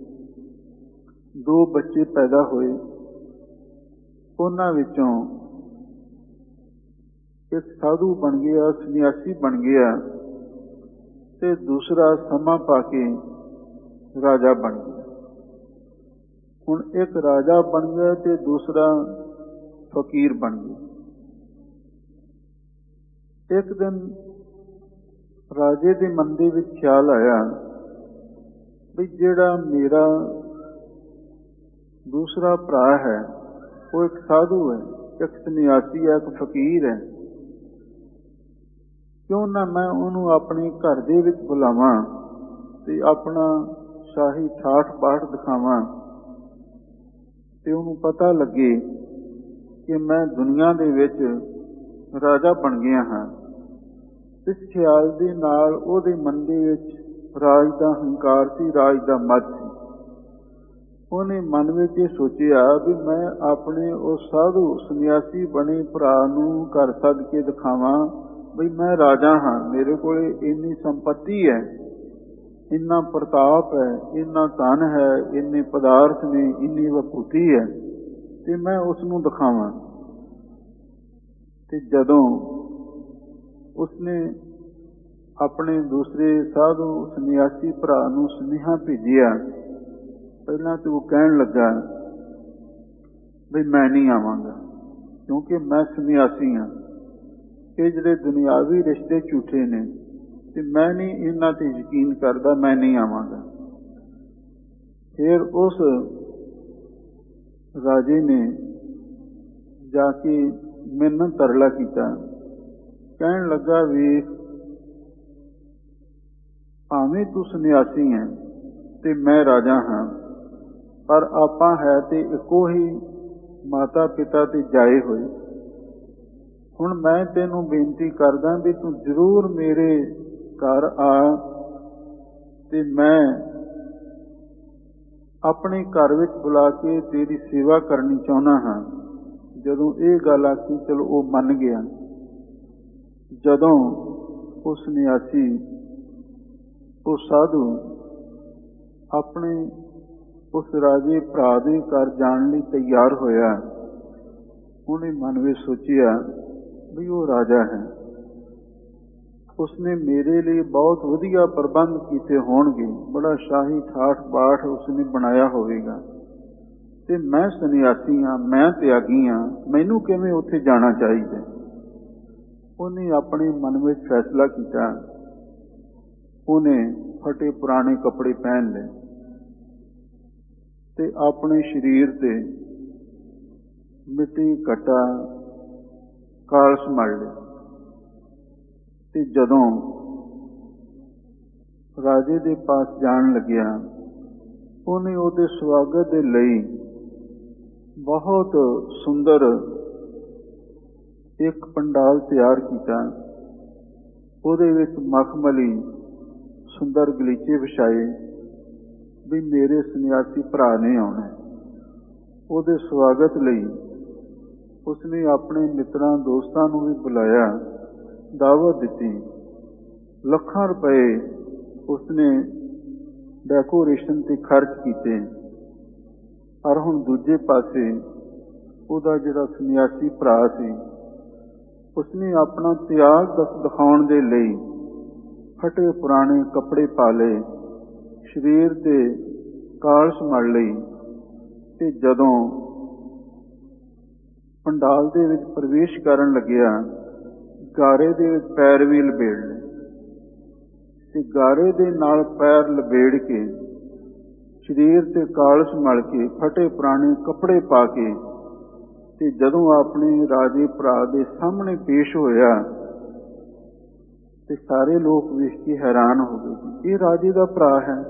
ਦੋ ਬੱਚੇ ਪੈਦਾ ਹੋਏ। ਉਹਨਾਂ ਵਿੱਚੋਂ ਇੱਕ ਸਾਧੂ ਬਣ ਗਿਆ, ਸੰਨਿਆਸੀ ਬਣ ਗਿਆ, ਤੇ ਦੂਸਰਾ ਸਮਾਂ ਪਾ ਕੇ ਰਾਜਾ ਬਣ ਗਿਆ। ਹੁਣ ਇੱਕ ਰਾਜਾ ਬਣ ਗਿਆ ਤੇ ਦੂਸਰਾ ਫਕੀਰ ਬਣ ਗਿਆ। ਇੱਕ ਦਿਨ ਰਾਜੇ ਦੇ ਮਨ ਦੇ ਵਿੱਚ ਖਿਆਲ ਆਇਆ ਵੀ ਜਿਹੜਾ ਮੇਰਾ ਦੂਸਰਾ ਭਰਾ ਹੈ ਉਹ ਇੱਕ ਸਾਧੂ ਹੈ, ਇੱਕ ਸੰਨਿਆਸੀ ਹੈ, ਇੱਕ ਫਕੀਰ ਹੈ, ਕਿਉਂ ਨਾ ਮੈਂ ਉਹਨੂੰ ਆਪਣੇ ਘਰ ਦੇ ਵਿੱਚ ਬੁਲਾਵਾਂ ਤੇ ਆਪਣਾ ਸ਼ਾਹੀ ਠਾਠ ਬਾਠ ਦਿਖਾਵਾਂ ਤੇ ਉਹਨੂੰ ਪਤਾ ਲੱਗੇ ਕਿ ਮੈਂ ਦੁਨੀਆ ਦੇ ਵਿੱਚ ਰਾਜਾ ਬਣ ਗਿਆ ਹਾਂ। ਇਸ ਖਿਆਲ ਦੇ ਨਾਲ ਉਹਦੇ ਮਨ ਦੇ ਵਿੱਚ ਰਾਜ ਦਾ ਹੰਕਾਰ ਸੀ, ਰਾਜ ਦਾ ਮਦ ਸੀ। ਉਹਨੇ ਮਨ ਵਿੱਚ ਇਹ ਸੋਚਿਆ ਵੀ ਮੈਂ ਆਪਣੇ ਉਸ ਸਾਧੂ ਸੰਨਿਆਸੀ ਬਣੇ ਭਰਾ ਨੂੰ ਘਰ ਸੱਦ ਕੇ ਦਿਖਾਵਾਂ ਬਈ ਮੈਂ ਰਾਜਾ ਹਾਂ, ਮੇਰੇ ਕੋਲ ਇੰਨੀ ਸੰਪਤੀ ਹੈ, ਇੰਨਾ ਪ੍ਰਤਾਪ ਹੈ, ਇੰਨਾ ਧਨ ਹੈ, ਇੰਨੇ ਪਦਾਰਥ ਨੇ, ਇੰਨੀ ਵਿਭੂਤੀ ਹੈ, ਤੇ ਮੈਂ ਉਸ ਨੂੰ ਦਿਖਾਵਾਂ। ਤੇ ਜਦੋਂ ਉਸਨੇ ਆਪਣੇ ਦੂਸਰੇ ਸਾਧੂ ਸੰਨਿਆਸੀ ਭਰਾ ਨੂੰ ਸੁਨੇਹਾ ਭੇਜਿਆ, ਪਹਿਲਾਂ ਤਾਂ ਉਹ ਕਹਿਣ ਲੱਗਾ ਵੀ ਮੈਂ ਨਹੀਂ ਆਵਾਂਗਾ, ਕਿਉਂਕਿ ਮੈਂ ਸੰਨਿਆਸੀ ਹਾਂ, ਇਹ ਜਿਹੜੇ ਦੁਨਿਆਵੀ ਰਿਸ਼ਤੇ ਝੂਠੇ ਨੇ ਤੇ ਮੈਂ ਨਹੀਂ ਇਹਨਾਂ ਤੇ ਯਕੀਨ ਕਰਦਾ, ਮੈਂ ਨਹੀਂ ਆਵਾਂਗਾ। ਫਿਰ ਉਸ ਰਾਜੇ ਨੇ ਜਾ ਕੇ ਮਿੰਨਤ ਤਰਲਾ ਕੀਤਾ, ਕਹਿਣ ਲੱਗਾ ਵੇਖ ਭਾਵੇਂ ਤੂੰ ਸੰਨਿਆਸੀ ਹੈ ਤੇ ਮੈਂ ਰਾਜਾ ਹਾਂ, ਪਰ ਆਪਾਂ ਹੈ ਤੇ ਇੱਕੋ ਹੀ ਮਾਤਾ ਪਿਤਾ ਤੇ ਜਾਏ ਹੋਏ। ਹੁਣ ਮੈਂ ਤੈਨੂੰ ਬੇਨਤੀ ਕਰਦਾ ਵੀ ਤੂੰ ਜ਼ਰੂਰ ਮੇਰੇ ਘਰ ਆ ਤੇ ਮੈਂ ਆਪਣੇ ਘਰ ਵਿੱਚ ਬੁਲਾ ਕੇ ਤੇਰੀ ਸੇਵਾ ਕਰਨੀ ਚਾਹੁੰਦਾ ਹਾਂ। ਜਦੋਂ ਇਹ ਗੱਲ ਆਖੀ, ਚਲੋ ਉਹ ਮੰਨ ਗਿਆ। ਜਦੋਂ ਉਹ ਸੰਨਿਆਸੀ, ਉਹ ਸਾਧੂ ਆਪਣੇ ਉਸ ਰਾਜੇ ਭਰਾ ਦੇ ਘਰ ਜਾਣ ਲਈ ਤਿਆਰ ਹੋਇਆ, ਉਹਨੇ ਮਨ ਵਿੱਚ ਸੋਚਿਆ ਵੀ ਉਹ ਰਾਜਾ ਹੈ, ਉਸਨੇ ਮੇਰੇ ਲਈ ਬਹੁਤ ਵਧੀਆ ਪ੍ਰਬੰਧ ਕੀਤੇ ਹੋਣਗੇ, ਬੜਾ ਸ਼ਾਹੀ ਠਾਠ ਬਾਠ ਉਸਨੇ ਬਣਾਇਆ ਹੋਵੇਗਾ, ਤੇ ਮੈਂ ਸੰਨਿਆਸੀ ਹਾਂ, ਮੈਂ ਤਿਆਗੀ ਹਾਂ, ਮੈਨੂੰ ਕਿਵੇਂ ਉੱਥੇ ਜਾਣਾ ਚਾਹੀਦਾ। ਉਹਨੇ ਆਪਣੇ ਮਨ ਵਿੱਚ ਫੈਸਲਾ ਕੀਤਾ। ਉਹਨੇ ਫਟੇ ਪੁਰਾਣੇ ਕੱਪੜੇ ਪਹਿਨ ਲਏ ਤੇ ਆਪਣੇ ਸਰੀਰ ਤੇ ਮਿੱਟੀ ਘਟਾ ਕਾਲਸ ਮੜ ਲਏ, ਤੇ ਜਦੋਂ ਰਾਜੇ ਦੇ ਪਾਸ ਜਾਣ ਲੱਗਿਆ, ਉਹਨੇ ਉਹਦੇ ਸਵਾਗਤ ਦੇ ਲਈ ਬਹੁਤ ਸੁੰਦਰ ਇੱਕ ਪੰਡਾਲ ਤਿਆਰ ਕੀਤਾ। ਉਹਦੇ ਵਿੱਚ ਮਖਮਲੀ ਸੁੰਦਰ ਗਲੀਚੇ ਵਿਛਾਏ ਵੀ ਮੇਰੇ ਸੰਨਿਆਸੀ ਭਰਾ ਨੇ ਆਉਣਾ। ਉਹਦੇ ਸਵਾਗਤ ਲਈ ਉਸਨੇ ਆਪਣੇ ਮਿੱਤਰਾਂ ਦੋਸਤਾਂ ਨੂੰ ਵੀ ਬੁਲਾਇਆ, ਦਾਵਤ ਦਿੱਤੀ। ਲੱਖਾਂ ਰੁਪਏ ਉਸਨੇ ਡੈਕੋਰੇਸ਼ਨ ਤੇ ਖਰਚ ਕੀਤੇ। ਪਰ ਹੁਣ ਦੂਜੇ ਪਾਸੇ ਉਹਦਾ ਜਿਹੜਾ ਸੰਨਿਆਸੀ ਭਰਾ ਸੀ, ਉਸਨੇ ਆਪਣਾ ਤਿਆਗ ਦਿਖਾਉਣ ਦੇ ਲਈ ਫਟੇ ਪੁਰਾਣੇ ਕੱਪੜੇ ਪਾ ਲਏ, ਸਰੀਰ ਤੇ ਕਾਲਸ ਮੜ ਲਈ, ਤੇ ਜਦੋਂ ਪੰਡਾਲ ਦੇ ਵਿੱਚ ਪ੍ਰਵੇਸ਼ ਕਰਨ ਲੱਗਿਆ, ਗਾਰੇ ਦੇ ਵਿੱਚ ਪੈਰ ਵੀ ਲਬੇੜ ਲਏ, ਤੇ ਗਾਰੇ ਦੇ ਨਾਲ ਪੈਰ ਲਬੇੜ ਕੇ ਸਰੀਰ ਤੇ ਕਾਲਸ ਮਲ ਕੇ ਫਟੇ ਪੁਰਾਣੇ ਕੱਪੜੇ ਪਾ ਕੇ, ਤੇ ਜਦੋਂ ਆਪਣੇ ਰਾਜੇ ਭਰਾ ਦੇ ਸਾਹਮਣੇ ਪੇਸ਼ ਹੋਇਆ ਤੇ ਸਾਰੇ ਲੋਕ ਵੇਖ ਕੇ ਹੈਰਾਨ ਹੋ ਗਏ, ਇਹ ਰਾਜੇ ਦਾ ਭਰਾ ਹੈ।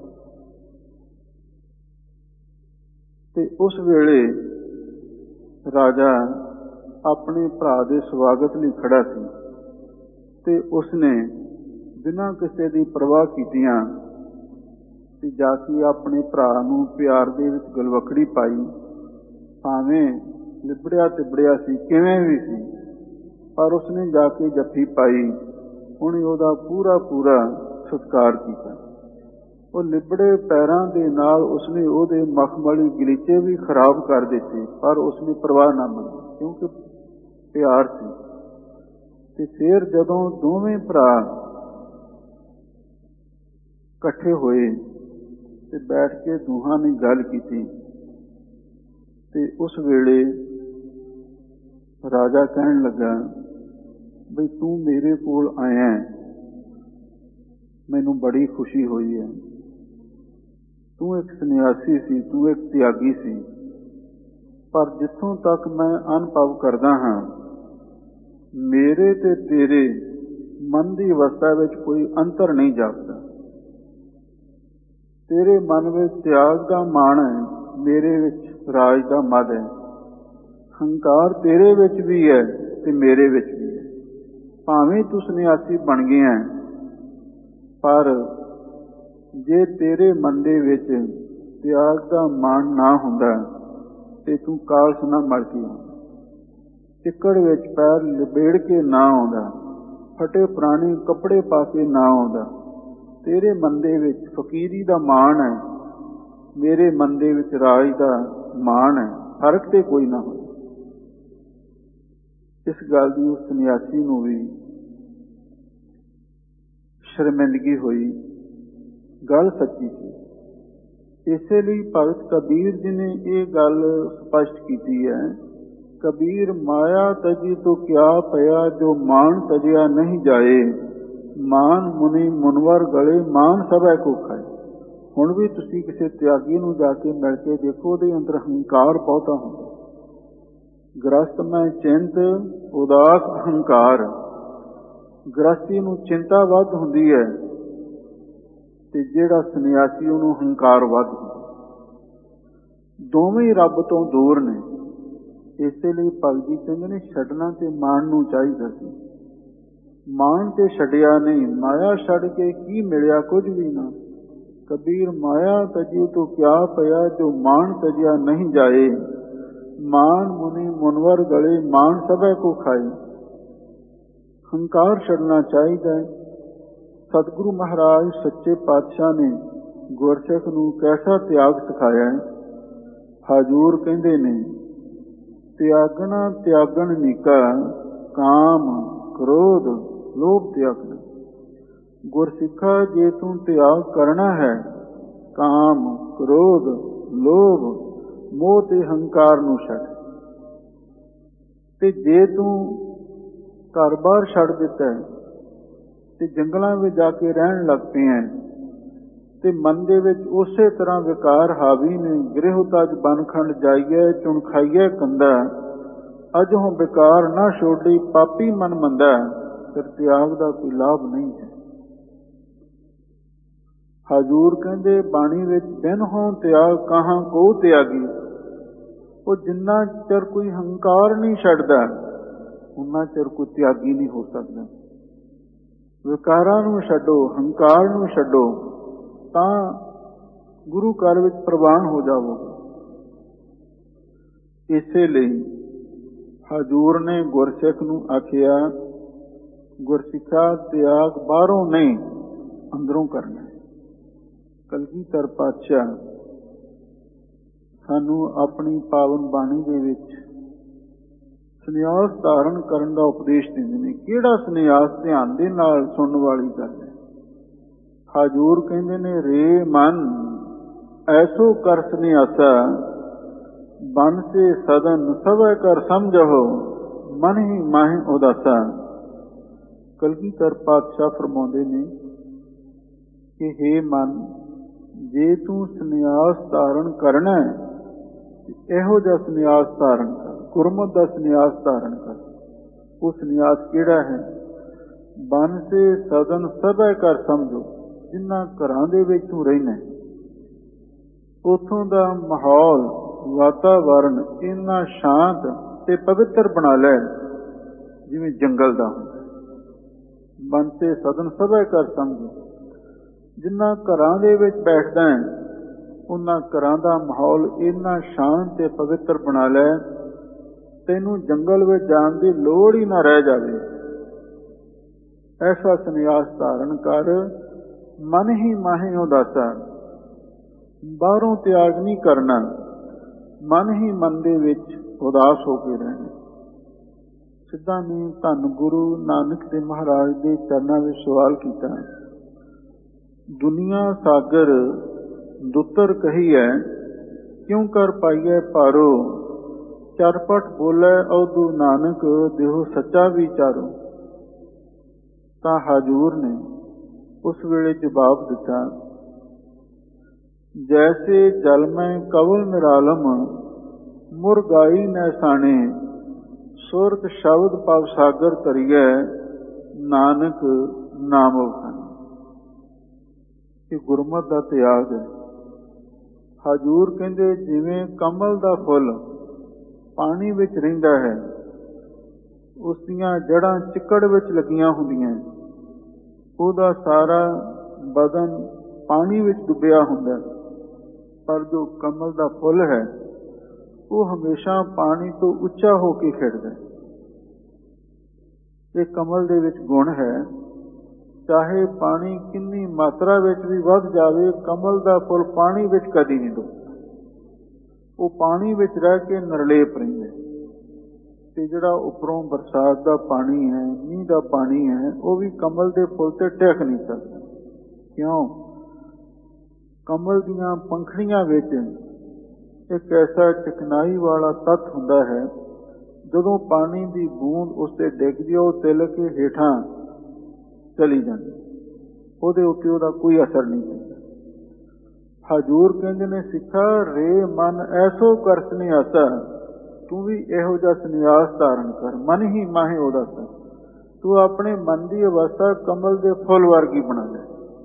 ਤੇ ਉਸ ਵੇਲੇ ਰਾਜਾ ਆਪਣੇ ਭਰਾ ਦੇ ਸਵਾਗਤ ਲਈ ਖੜਾ ਸੀ, ਤੇ ਉਸਨੇ ਬਿਨਾਂ ਕਿਸੇ ਦੀ ਪਰਵਾਹ ਕੀਤਿਆਂ ਤੇ ਜਾ ਕੇ ਆਪਣੇ ਭਰਾ ਨੂੰ ਪਿਆਰ ਦੇ ਵਿੱਚ ਗਲਵਕੜੀ ਪਾਈ। ਭਾਵੇਂ ਲਿਬੜਿਆ ਤਿਬੜਿਆ ਸੀ, ਕਿਵੇਂ ਵੀ ਸੀ, ਪਰ ਉਸਨੇ ਜਾ ਕੇ ਜੱਫੀ ਪਾਈ। ਉਹਨੇ ਉਹਦਾ ਪੂਰਾ ਪੂਰਾ ਸਤਿਕਾਰ ਕੀਤਾ। ਉਹ ਲਿਬੜੇ ਪੈਰਾਂ ਦੇ ਨਾਲ ਉਸਨੇ ਉਹਦੇ ਮਖਮਲੀ ਗਲੀਚੇ ਵੀ ਖਰਾਬ ਕਰ ਦਿੱਤੇ, ਪਰ ਉਸਨੇ ਪਰਵਾਹ ਨਾ ਮੰਨੀ, ਕਿਉਂਕਿ ਪਿਆਰ ਸੀ। ਤੇ ਫਿਰ ਜਦੋਂ ਦੋਵੇਂ ਭਰਾ ਇਕੱਠੇ ਹੋਏ ਤੇ ਬੈਠ ਕੇ ਦੋਹਾਂ ਨੇ ਗੱਲ ਕੀਤੀ, ਤੇ ਉਸ ਵੇਲੇ ਰਾਜਾ ਕਹਿਣ ਲੱਗਾ, ਬਈ ਤੂੰ ਮੇਰੇ ਕੋਲ ਆਇਆ, ਮੈਨੂੰ ਬੜੀ ਖੁਸ਼ੀ ਹੋਈ ਹੈ। ਤੂੰ ਇੱਕ ਸੰਨਿਆਸੀ ਸੀ, ਤੂੰ ਇੱਕ ਤਿਆਗੀ ਸੀ, ਪਰ ਜਿੱਥੋਂ ਤੱਕ ਮੈਂ ਅਨੁਭਵ ਕਰਦਾ ਹਾਂ, ਮੇਰੇ ਤੇ ਤੇਰੇ ਮਨ ਦੀ ਅਵਸਥਾ ਵਿੱਚ ਕੋਈ ਅੰਤਰ ਨਹੀਂ ਜਾਪਦਾ। ਤੇਰੇ ਮਨ ਵਿੱਚ ਤਿਆਗ ਦਾ ਮਾਣ ਹੈ, ਮੇਰੇ ਵਿੱਚ ਰਾਜ ਦਾ ਮਦ ਹੈ। ਹੰਕਾਰ ਤੇਰੇ ਵਿੱਚ ਵੀ ਹੈ ਤੇ ਮੇਰੇ ਵਿੱਚ ਵੀ ਹੈ। ਭਾਵੇਂ ਤੂੰ ਸੰਨਿਆਸੀ ਬਣ ਗਿਆ, ਪਰ ਜੇ ਤੇਰੇ ਮਨ ਦੇ ਵਿੱਚ ਤਿਆਗ ਦਾ ਮਾਣ ਨਾ ਹੁੰਦਾ ਤੇ ਤੂੰ ਕਾਲਸ ਨਾ ਮਲ ਕੇ ਆਉਂਦਾ, ਚਿੱਕੜ ਵਿੱਚ ਪੈਰ ਲਬੇੜ ਕੇ ਨਾ ਆਉਂਦਾ, ਫਟੇ ਪੁਰਾਣੇ ਕੱਪੜੇ ਪਾ ਕੇ ਨਾ ਆਉਂਦਾ। ਤੇਰੇ ਮਨ ਦੇ ਵਿੱਚ ਫਕੀਰੀ ਦਾ ਮਾਣ ਹੈ, ਮੇਰੇ ਮਨ ਦੇ ਵਿੱਚ ਰਾਜ ਦਾ ਮਾਣ ਹੈ, ਫਰਕ ਤੇ ਕੋਈ ਨਾ ਹੋਵੇ। ਇਸ ਗੱਲ ਦੀ ਉਸ ਸੰਨਿਆਸੀ ਨੂੰ ਵੀ ਸ਼ਰਮਿੰਦਗੀ ਹੋਈ। ਗੱਲ ਸੱਚੀ ਸੀ। ਇਸੇ ਲਈ ਭਗਤ ਕਬੀਰ ਜੀ ਨੇ ਇਹ ਗੱਲ ਸਪਸ਼ਟ ਕੀਤੀ ਹੈ, ਕਬੀਰ ਮਾਇਆ ਤਜੀ ਤੋ ਕਿਆ ਪਿਆ, ਜੋ ਮਾਨ ਤਜਿਆ ਨਹੀਂ ਜਾਏ, ਮਾਨ ਮੁਨੀ ਮੁਨਵਰ ਗਲੇ, ਮਾਨ ਸਭੈ ਕੋ ਖਾਏ। ਹੁਣ ਵੀ ਤੁਸੀਂ ਕਿਸੇ ਤਿਆਗੀ ਨੂੰ ਜਾ ਕੇ ਮਿਲ ਕੇ ਦੇਖੋ, ਉਹਦੇ ਅੰਦਰ ਹੰਕਾਰ ਬਹੁਤਾ ਹੁੰਦਾ। ਗ੍ਰਸਤ ਮੈਂ ਚਿੰਤ ਉਦਾਸ ਅਹੰਕਾਰ, ਗ੍ਰਸਤੀ ਨੂੰ ਚਿੰਤਾ ਵੱਧ ਹੁੰਦੀ ਹੈ ਤੇ ਜਿਹੜਾ ਸੰਨਿਆਸੀ ਉਹਨੂੰ ਹੰਕਾਰ ਵੱਧ ਹੁੰਦਾ। ਦੋਵੇਂ ਰੱਬ ਤੋਂ ਦੂਰ ਨੇ। ਇਸੇ ਲਈ ਭਗਤ ਜੀ ਕਹਿੰਦੇ ਨੇ, ਛੱਡਣਾ ਤੇ ਮਾਣ ਨੂੰ ਚਾਹੀਦਾ ਸੀ। ਮਾਣ ਤੇ ਛੱਡਿਆ ਨਹੀਂ, ਮਾਇਆ ਛੱਡ ਕੇ ਕੀ ਮਿਲਿਆ, ਕੁਝ ਵੀ ਨਾ। ਕਬੀਰ ਮਾਇਆ ਤਜੀ ਤੋ ਕਿਆ ਪਿਆ, ਜੋ ਮਾਣ ਤਜਿਆ ਨਹੀਂ ਜਾਏ, ਮਾਨ ਮੁਨੀ ਮੁਨਵਰ ਗਲੇ, ਮਾਨ ਸਭੈ ਕੋ ਖਾਏ। ਹੰਕਾਰ ਛੱਡਣਾ ਚਾਹੀਦਾ ਹੈ। ਸਤਿਗੁਰੂ ਮਹਾਰਾਜ ਸੱਚੇ ਪਾਤਸ਼ਾਹ ਨੇ ਗੁਰਸਿੱਖ ਨੂੰ ਕੈਸਾ ਤਿਆਗ ਸਿਖਾਇਆ ਹੈ। ਹਜ਼ੂਰ ਕਹਿੰਦੇ ਨੇ, ਤਿਆਗਣਾ ਤਿਆਗਣ ਨੀਕਾ, ਕਾਮ ਕ੍ਰੋਧ ਲੋਭ ਤਿਆਗਣਾ। ਗੁਰਸਿੱਖਾ ਜੇ ਤੂੰ ਤਿਆਗ ਕਰਨਾ ਹੈ ਕਾਮ, ਕ੍ਰੋਧ, ਲੋਭ, ਮੋਹ ਤੇ ਹੰਕਾਰ ਨੂੰ ਛੱਡ। ਤੇ ਜੇ ਤੂੰ ਘਰ-ਬਾਰ ਛੱਡ ਦਿੱਤਾ ਤੇ ਜੰਗਲਾਂ ਵਿੱਚ ਜਾ ਕੇ ਰਹਿਣ ਲੱਗ ਪਿਆ ਤੇ ਮਨ ਦੇ ਵਿੱਚ ਉਸੇ ਤਰ੍ਹਾਂ ਵਿਕਾਰ ਹਾਵੀ ਨੇ, ਗ੍ਰਹਿ ਤਜ ਬਨਖੰਡ ਜਾਈਏ ਚੁਣ ਖਾਈਏ ਕੰਦਾ, ਅਜੋਂ ਵਿਕਾਰ ਨਾ ਛੋੜੀ ਪਾਪੀ ਮਨ ਮੰਦਾ, ਫਿਰ ਤਿਆਗ ਦਾ ਕੋਈ ਲਾਭ ਨਹੀਂ ਹੈ। ਹਜ਼ੂਰ ਕਹਿੰਦੇ ਬਾਣੀ ਵਿੱਚ ਬਿਨ ਹੋਂ ਤਿਆਗ ਕਹਾਂ ਕੋ ਤਿਆਗੀ। ਉਹ ਜਿੰਨਾ ਚਿਰ ਕੋਈ ਹੰਕਾਰ ਨਹੀਂ ਛੱਡਦਾ ਉਨਾ ਚਿਰ ਕੋਈ ਤਿਆਗੀ ਨਹੀਂ ਹੋ ਸਕਦਾ। ਵਿਕਾਰਾਂ ਨੂੰ ਛੱਡੋ, ਹੰਕਾਰ ਨੂੰ ਛੱਡੋ, ਤਾਂ ਗੁਰੂ ਘਰ ਵਿੱਚ ਪ੍ਰਵਾਨ ਹੋ ਜਾਵੋਗੇ। ਇਸੇ ਲਈ ਹਜ਼ੂਰ ਨੇ ਗੁਰਸਿੱਖ ਨੂੰ ਆਖਿਆ, ਗੁਰਸਿੱਖਾ ਤਿਆਗ ਬਾਹਰੋਂ ਨਹੀਂ ਅੰਦਰੋਂ ਕਰਨਾ। ਕਲਗੀਧਰ ਪਾਤਸ਼ਾਹ ਸਾਨੂੰ ਆਪਣੀ ਪਾਵਨ ਬਾਣੀ ਦੇ ਵਿੱਚ ਸੰਨਿਆਸ ਧਾਰਨ ਕਰਨ ਦਾ ਉਪਦੇਸ਼ ਦਿੰਦੇ ਨੇ। ਕਿਹੜਾ ਸੰਨਿਆਸ? ਧਿਆਨ ਦੇ ਨਾਲ ਸੁਣਨ ਵਾਲੀ ਗੱਲ ਹੈ। ਹਜ਼ੂਰ ਕਹਿੰਦੇ ਨੇ, ਰੇ ਮਨ ਐਸੋ ਕਰ ਸੰਨਿਆਸਾ, ਬਨ ਸੇ ਸਦਨ ਸਭੈ ਕਰ ਸਮਝੋ, ਮਨ ਹੀ ਮਾਹਿ ਉਦਾਸਾ। ਕਲਗੀਧਰ ਪਾਤਸ਼ਾਹ ਫਰਮਾਉਂਦੇ ਨੇ ਕਿ ਹੇ ਮਨ, ਜੇ ਤੂੰ ਸੰਨਿਆਸ ਧਾਰਨ ਕਰਨਾ ਇਹੋ ਜਿਹਾ ਸੰਨਿਆਸ ਧਾਰਨ ਕਰ, ਗੁਰਮਤਿ ਦਾ ਸੰਨਿਆਸ ਧਾਰਨ ਕਰ। ਉਹ ਸੰਨਿਆਸ ਕਿਹੜਾ ਹੈ? ਬਨ ਸੇ ਸਦਨ ਸਭੈ ਕਰ ਸਮਝੋ। ਜਿਨ੍ਹਾਂ ਘਰਾਂ ਦੇ ਵਿੱਚ ਤੂੰ ਰਹਿਣਾ ਉੱਥੋਂ ਦਾ ਮਾਹੌਲ, ਵਾਤਾਵਰਨ ਇੰਨਾ ਸ਼ਾਂਤ ਤੇ ਪਵਿੱਤਰ ਬਣਾ ਲੈ ਜਿਵੇਂ ਜੰਗਲ ਦਾ ਹੁੰਦਾ। ਬਨ ਸੇ ਸਦਨ ਸਭੈ ਕਰ ਸਮਝੋ। ਜਿਨ੍ਹਾਂ ਘਰਾਂ ਦੇ ਵਿੱਚ ਬੈਠਦਾ ਹੈ ਉਹਨਾਂ ਘਰਾਂ ਦਾ ਮਾਹੌਲ ਇੰਨਾ ਸ਼ਾਂਤ ਤੇ ਪਵਿੱਤਰ ਬਣਾ ਲੈ ਤੈਨੂੰ ਜੰਗਲ ਵਿੱਚ ਜਾਣ ਦੀ ਲੋੜ ਹੀ ਨਾ ਰਹਿ ਜਾਵੇ। ਐਸਾ ਸੰਨਿਆਸ ਧਾਰਨ ਕਰ, ਮਨ ਹੀ ਮਾਹੇ ਉਦਾਸਾ। ਬਾਹਰੋਂ ਤਿਆਗ ਨਹੀਂ ਕਰਨਾ, ਮਨ ਹੀ ਮਨ ਦੇ ਵਿੱਚ ਉਦਾਸ ਹੋ ਕੇ ਰਹਿਣਾ। ਸਿੱਧਾਂ ਨੇ ਧੰਨ ਗੁਰੂ ਨਾਨਕ ਦੇਵ ਮਹਾਰਾਜ ਦੇ ਚਰਨਾਂ ਵਿੱਚ ਸਵਾਲ ਕੀਤਾ, ਦੁਨੀਆ ਸਾਗਰ ਦੁੱਤਰ ਕਹੀਐ, ਕਿਉਂ ਕਰ ਪਾਈਐ ਪਾਰੋ, ਚਰਪਟ ਬੋਲੇ ਔਦੂ ਨਾਨਕ, ਦੇਹੋ ਸੱਚਾ ਵਿਚਾਰੋ। ਤਾਂ ਹਜ਼ੂਰ ਨੇ ਉਸ ਵੇਲੇ ਜਵਾਬ ਦਿੱਤਾ, ਜੈਸੇ ਜਲ ਮੈਂ ਕਵਲ ਨਿਰਾਲਮ, ਮੁਰਗਾਈ ਨੈਸਾਣੇ, ਸੁਰਤ ਸ਼ਬਦ ਪਵ ਸਾਗਰ ਤਰੀਐ, ਨਾਨਕ ਨਾਮ ਵਖਾਣੇ। ਇਹ ਗੁਰਮਤਿ ਦਾ ਤਿਆਗ ਹੈ। ਹਜ਼ੂਰ ਕਹਿੰਦੇ ਜਿਵੇਂ ਕਮਲ ਦਾ ਫੁੱਲ ਪਾਣੀ ਵਿੱਚ ਰਹਿੰਦਾ ਹੈ, ਉਸ ਦੀਆਂ ਜੜ੍ਹਾਂ ਚਿੱਕੜ ਵਿੱਚ ਲੱਗੀਆਂ ਹੁੰਦੀਆਂ, ਉਹਦਾ ਸਾਰਾ ਬਦਨ ਪਾਣੀ ਵਿੱਚ ਡੁੱਬਿਆ ਹੁੰਦਾ, ਪਰ ਜੋ ਕਮਲ ਦਾ ਫੁੱਲ ਹੈ ਉਹ ਹਮੇਸ਼ਾ ਪਾਣੀ ਤੋਂ ਉੱਚਾ ਹੋ ਕੇ ਖਿੜਦਾ। ਇਹ ਕਮਲ ਦੇ ਵਿੱਚ ਗੁਣ ਹੈ, ਚਾਹੇ ਪਾਣੀ ਕਿੰਨੀ ਮਾਤਰਾ ਵਿੱਚ ਵੀ ਵੱਧ ਜਾਵੇ, ਕਮਲ ਦਾ ਫੁੱਲ ਪਾਣੀ ਵਿੱਚ ਕਦੀ ਨਹੀਂ ਡੁੱਬਦਾ। ਉਹ ਪਾਣੀ ਵਿੱਚ ਰਹਿ ਕੇ ਨਿਰਲੇਪ ਰਹਿੰਦਾ। ਤੇ ਜਿਹੜਾ ਉੱਪਰੋਂ ਬਰਸਾਤ ਦਾ ਪਾਣੀ ਹੈ, ਮੀਂਹ ਦਾ ਪਾਣੀ ਹੈ, ਉਹ ਵੀ ਕਮਲ ਦੇ ਫੁੱਲ ਤੇ ਟਿਕ ਨਹੀਂ ਸਕਦਾ। ਕਿਉਂ? ਕਮਲ ਦੀਆਂ ਪੰਖੜੀਆਂ ਵਿੱਚ ਇੱਕ ਐਸਾ ਚਿਕਨਾਈ ਵਾਲਾ ਤੱਤ ਹੁੰਦਾ ਹੈ, ਜਦੋਂ ਪਾਣੀ ਦੀ ਬੂੰਦ ਉਸ ਤੇ ਡਿੱਗਦੀ ਹੈ ਉਹ ਤਿਲਕ ਕੇ ਹੇਠਾਂ ਚਲੀ ਜਾਂਦੀ, ਉਹਦੇ ਉੱਤੇ ਉਹਦਾ ਕੋਈ ਅਸਰ ਨਹੀਂ ਪੈਂਦਾ। ਹਜ਼ੂਰ ਕਹਿੰਦੇ ਨੇ, ਸਿੱਖਾ ਰੇ ਮਨ ਐਸੋ ਕਰ ਸੰਨਿਆਸਾ, ਤੂੰ ਵੀ ਇਹੋ ਜਿਹਾ ਸੰਨਿਆਸ ਧਾਰਨ ਕਰ, ਮਨ ਹੀ ਮਾਹੇ ਉਦਾਸਾ। ਤੂੰ ਆਪਣੇ ਮਨ ਦੀ ਅਵਸਥਾ ਕਮਲ ਦੇ ਫੁੱਲ ਵਰਗੀ ਬਣਾ ਲੈ।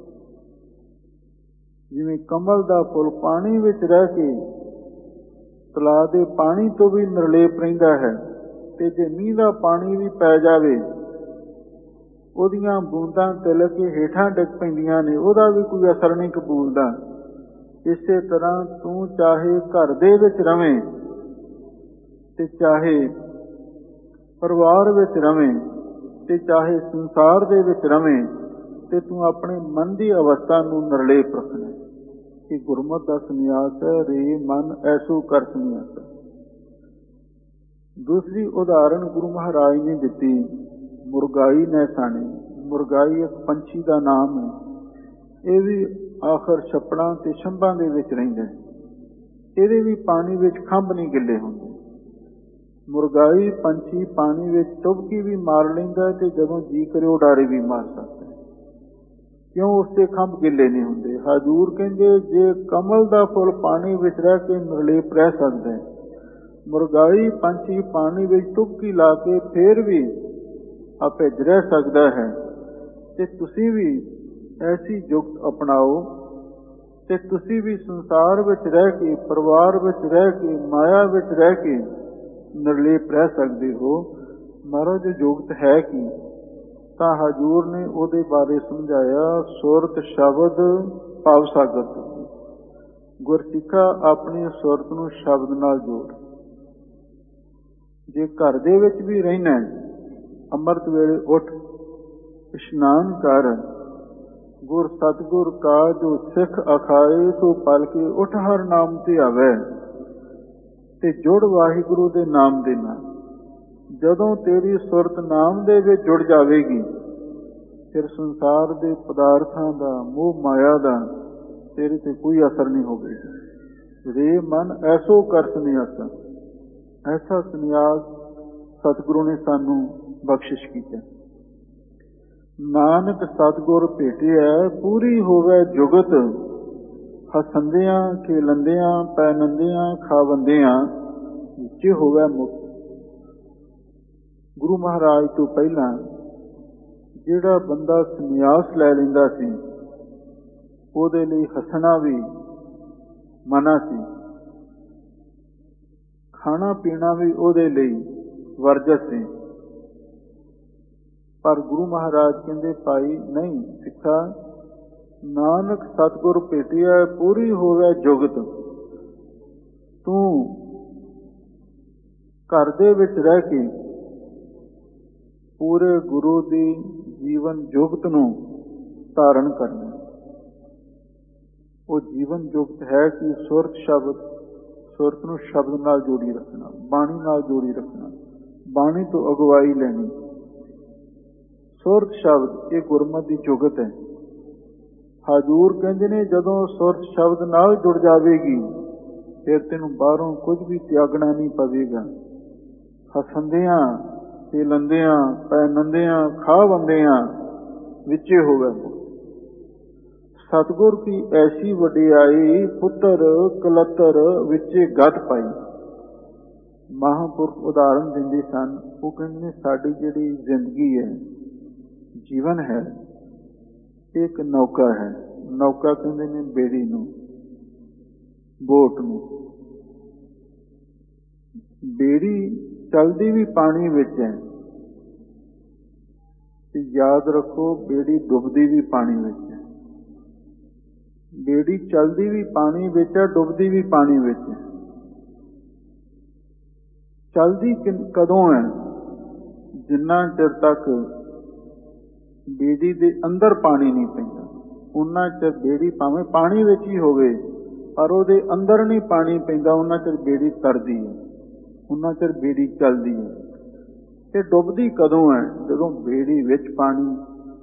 ਜਿਵੇਂ ਕਮਲ ਦਾ ਫੁੱਲ ਪਾਣੀ ਵਿੱਚ ਰਹਿ ਕੇ ਤਲਾਅ ਦੇ ਪਾਣੀ ਤੋਂ ਵੀ ਨਿਰਲੇਪ ਰਹਿੰਦਾ ਹੈ, ਤੇ ਜੇ ਮੀਂਹ ਦਾ ਪਾਣੀ ਵੀ ਪੈ ਜਾਵੇ ਉਹਦੀਆਂ ਬੂੰਦਾਂ ਤਿਲਕ ਕੇ ਹੇਠਾਂ ਡਿੱਗ ਪੈਂਦੀਆਂ ਨੇ, ਉਹਦਾ ਵੀ ਕੋਈ ਅਸਰ ਨਹੀਂ ਕਬੂਲਦਾ। ਇਸੇ ਤਰ੍ਹਾਂ ਤੂੰ ਚਾਹੇ ਘਰ ਦੇ ਵਿੱਚ ਰਵੇਂ ਤੇ ਚਾਹੇ ਪਰਿਵਾਰ ਵਿੱਚ ਰਵੇਂ ਤੇ ਚਾਹੇ ਸੰਸਾਰ ਦੇ ਵਿੱਚ ਰਵੇਂ, ਤੇ ਤੂੰ ਆਪਣੇ ਮਨ ਦੀ ਅਵਸਥਾ ਨੂੰ ਨਿਰਲੇਪ ਰੱਖਣਾ। ਇਹ ਗੁਰਮਤਿ ਦਾ ਸੰਨਿਆਸ ਹੈ, ਰੇ ਮਨ ਐਸੋ ਕਰ ਸੰਨਿਆਸ। ਦੂਸਰੀ ਉਦਾਹਰਣ ਗੁਰੂ ਮਹਾਰਾਜ ਨੇ ਦਿੱਤੀ, ਮੁਰਗਾਈ ਨੈਸਾਣੀ। ਮੁਰਗਾਈ ਇੱਕ ਪੰਛੀ ਦਾ ਨਾਮ ਹੈ। ਇਹ ਵੀ ਆਖਰ ਛੱਪੜਾਂ ਤੇ ਛੰਭਾਂ ਦੇ ਵਿੱਚ ਰਹਿੰਦਾ ਹੈ। ਇਹਦੇ ਵੀ ਪਾਣੀ ਵਿੱਚ ਖੰਭ ਨਹੀਂ ਗਿੱਲੇ ਹੁੰਦੇ। ਮੁਰਗਾਈ ਪੰਛੀ ਪਾਣੀ ਵਿੱਚ ਡੁਬਕੀ ਵੀ ਮਾਰ ਲੈਂਦਾ ਅਤੇ ਜਦੋਂ ਜੀ ਕਰੇ ਉਡਾਰੇ ਵੀ ਮਾਰ ਸਕਦਾ ਹੈ। ਕਿਉਂ? ਉਸਦੇ ਖੰਭ ਗਿੱਲੇ ਨਹੀਂ ਹੁੰਦੇ। ਹਜ਼ੂਰ ਕਹਿੰਦੇ ਜੇ ਕਮਲ ਦਾ ਫੁੱਲ ਪਾਣੀ ਵਿੱਚ ਰਹਿ ਕੇ ਨਿਰਲੇਪ ਰਹਿ ਸਕਦਾ ਹੈ, ਮੁਰਗਾਈ ਪੰਛੀ ਪਾਣੀ ਵਿੱਚ ਡੁਬਕੀ ਲਾ ਕੇ ਫੇਰ ਵੀ ਅਭਿੱਜ ਰਹਿ ਸਕਦਾ ਹੈ। ਤੇ ਤੁਸੀਂ ਵੀ ਐਸੀ ਜੁਗਤ ਅਪਣਾਓ ਤੇ ਤੁਸੀਂ ਵੀ ਸੰਸਾਰ ਵਿੱਚ ਰਹਿ ਕੇ, ਪਰਿਵਾਰ ਵਿੱਚ ਰਹਿ ਕੇ, ਮਾਇਆ ਵਿੱਚ ਰਹਿ ਕੇ ਨਿਰਲੇਪ ਰਹਿ ਸਕਦੇ ਹੋ। ਮਹਾਰਾਜ ਜੁਗਤ ਹੈ ਕੀ? ਤਾਂ ਹਜ਼ੂਰ ਨੇ ਉਹਦੇ ਬਾਰੇ ਸਮਝਾਇਆ, ਸੁਰਤ ਸ਼ਬਦ ਭਵ ਸਾਗਰ ਤੋਂ। ਗੁਰਸਿੱਖਾ ਆਪਣੀ ਸੁਰਤ ਨੂੰ ਸ਼ਬਦ ਨਾਲ ਜੋੜ। ਜੇ ਘਰ ਦੇ ਵਿੱਚ ਵੀ ਰਹਿਣਾ, ਅੰਮ੍ਰਿਤ ਵੇਲੇ ਉੱਠ ਇਸ਼ਨਾਨ ਕਰ, ਗੁਰ ਸਤਿਗੁਰ ਕਾ ਜੋ ਸਿੱਖ ਅਖਾਏ ਸੋ ਪਲ ਕੇ ਉੱਠ ਹਰ ਨਾਮ ਤੇ ਆਵੇ, ਤੇ ਜੁੜ ਵਾਹਿਗੁਰੂ ਦੇ ਨਾਮ ਦੇ ਨਾਲ। ਜਦੋਂ ਤੇਰੀ ਸੁਰਤ ਨਾਮ ਦੇ ਵਿੱਚ ਜੁੜ ਜਾਵੇਗੀ, ਫਿਰ ਸੰਸਾਰ ਦੇ ਪਦਾਰਥਾਂ ਦਾ, ਮੋਹ ਮਾਇਆ ਦਾ ਤੇਰੇ ਤੇ ਕੋਈ ਅਸਰ ਨਹੀਂ ਹੋਵੇਗਾ। ਰੇ ਮਨ ਐਸੋ ਕਰ ਸੰਨਿਆਸਾ, ਐਸਾ ਸੰਨਿਆਸ ਸਤਿਗੁਰੂ ਨੇ ਸਾਨੂੰ ਬਖਸ਼ਿਸ਼ ਕੀਤਾ। ਨਾਨਕ ਸਤਿਗੁਰ ਭੇਟਿਆ ਪੂਰੀ ਹੋਵੇ ਜੁਗਤ, ਹਸੰਦਿਆਂ ਖੇਲੰਦਿਆਂ ਪੈਨੰਦਿਆਂ ਖਾਵੰਦਿਆਂ ਉੱਚੇ ਹੋਵੇ ਮੁਕਤ। ਗੁਰੂ ਮਹਾਰਾਜ ਤੋਂ ਪਹਿਲਾਂ ਜਿਹੜਾ ਬੰਦਾ ਸੰਨਿਆਸ ਲੈ ਲੈਂਦਾ ਸੀ, ਉਹਦੇ ਲਈ ਹੱਸਣਾ ਵੀ ਮਨਾ ਸੀ, ਖਾਣਾ ਪੀਣਾ ਵੀ ਉਹਦੇ ਲਈ ਵਰਜਿਤ ਸੀ। ਪਰ ਗੁਰੂ ਮਹਾਰਾਜ ਕਹਿੰਦੇ, ਭਾਈ ਨਹੀਂ ਸਿੱਖਾ, ਨਾਨਕ ਸਤਿਗੁਰ ਭੇਟਿਆ ਪੂਰੀ ਹੋਵੇ ਜੁਗਤ। ਤੂੰ ਘਰ ਦੇ ਵਿੱਚ ਰਹਿ ਕੇ ਪੂਰੇ ਗੁਰੂ ਦੀ ਜੀਵਨ ਜੁਗਤ ਨੂੰ ਧਾਰਨ ਕਰਨਾ। ਉਹ ਜੀਵਨ ਜੁਗਤ ਹੈ ਕਿ ਸੁਰਤ ਸ਼ਬਦ, ਸੁਰਤ ਨੂੰ ਸ਼ਬਦ ਨਾਲ ਜੋੜੀ ਰੱਖਣਾ, ਬਾਣੀ ਨਾਲ ਜੋੜੀ ਰੱਖਣਾ, ਬਾਣੀ ਤੋਂ ਅਗਵਾਈ ਲੈਣੀ। ਸੁਰਤ ਸ਼ਬਦ ਇਹ ਗੁਰਮਤਿ ਦੀ ਜੁਗਤ ਹੈ। ਹਜ਼ੂਰ ਕਹਿੰਦੇ ਨੇ ਜਦੋਂ ਸੁਰਤ ਸ਼ਬਦ ਨਾਲ ਜੁੜ ਜਾਵੇਗੀ, ਫਿਰ ਤੈਨੂੰ ਬਾਹਰੋਂ ਕੁਝ ਵੀ ਤਿਆਗਣਾ ਨਹੀਂ ਪਵੇਗਾ। ਹਸੰਦਿਆਂ ਖੇਲੰਦਿਆਂ ਪੈਨੰਦਿਆਂ ਖਾਵੰਦਿਆਂ ਵਿੱਚੇ ਹੋਵੇ। ਸਤਿਗੁਰ ਕੀ ਐਸੀ ਵਡਿਆਈ, ਪੁੱਤਰ ਕਲੱਤਰ ਵਿੱਚੇ ਗਤ ਪਾਈ। ਮਹਾਂਪੁਰਖ ਉਦਾਹਰਨ ਦਿੰਦੇ ਸਨ। ਉਹ ਕਹਿੰਦੇ ਨੇ ਸਾਡੀ ਜਿਹੜੀ ਜ਼ਿੰਦਗੀ ਹੈ, ਜੀਵਨ ਹੈ, ਇੱਕ ਨੌਕਾ ਹੈ। ਨੌਕਾ ਕਹਿੰਦੇ ਨੇ ਬੇੜੀ ਨੂੰ, ਬੋਟ ਨੂੰ। ਬੇੜੀ ਚਲਦੀ ਵੀ ਪਾਣੀ ਵਿੱਚ ਹੈ, ਤੇ ਯਾਦ ਰੱਖੋ ਬੇੜੀ ਡੁੱਬਦੀ ਵੀ ਪਾਣੀ ਵਿੱਚ ਹੈ। ਬੇੜੀ ਚਲਦੀ ਵੀ ਪਾਣੀ ਵਿੱਚ ਹੈ, ਡੁੱਬਦੀ ਵੀ ਪਾਣੀ ਵਿੱਚ ਹੈ। ਚਲਦੀ ਕਦੋਂ ਹੈ? ਜਿੰਨਾ ਚਿਰ ਤੱਕ ਬੇੜੀ ਦੇ ਅੰਦਰ ਪਾਣੀ ਨਹੀਂ ਪੈਂਦਾ, ਉਹਨਾਂ ਚਿਰ ਬੇੜੀ ਭਾਵੇਂ ਪਾਣੀ ਵਿੱਚ ਹੀ ਹੋਵੇ, ਪਰ ਉਹਦੇ ਅੰਦਰ ਨਹੀਂ ਪਾਣੀ ਪੈਂਦਾ, ਉਹਨਾਂ ਚਿਰ ਬੇੜੀ ਤਰਦੀ ਹੈ, ਉਹਨਾਂ ਚਿਰ ਬੇੜੀ ਚੱਲਦੀ ਹੈ। ਤੇ ਡੁੱਬਦੀ ਕਦੋਂ ਹੈ? ਜਦੋਂ ਬੇੜੀ ਵਿੱਚ ਪਾਣੀ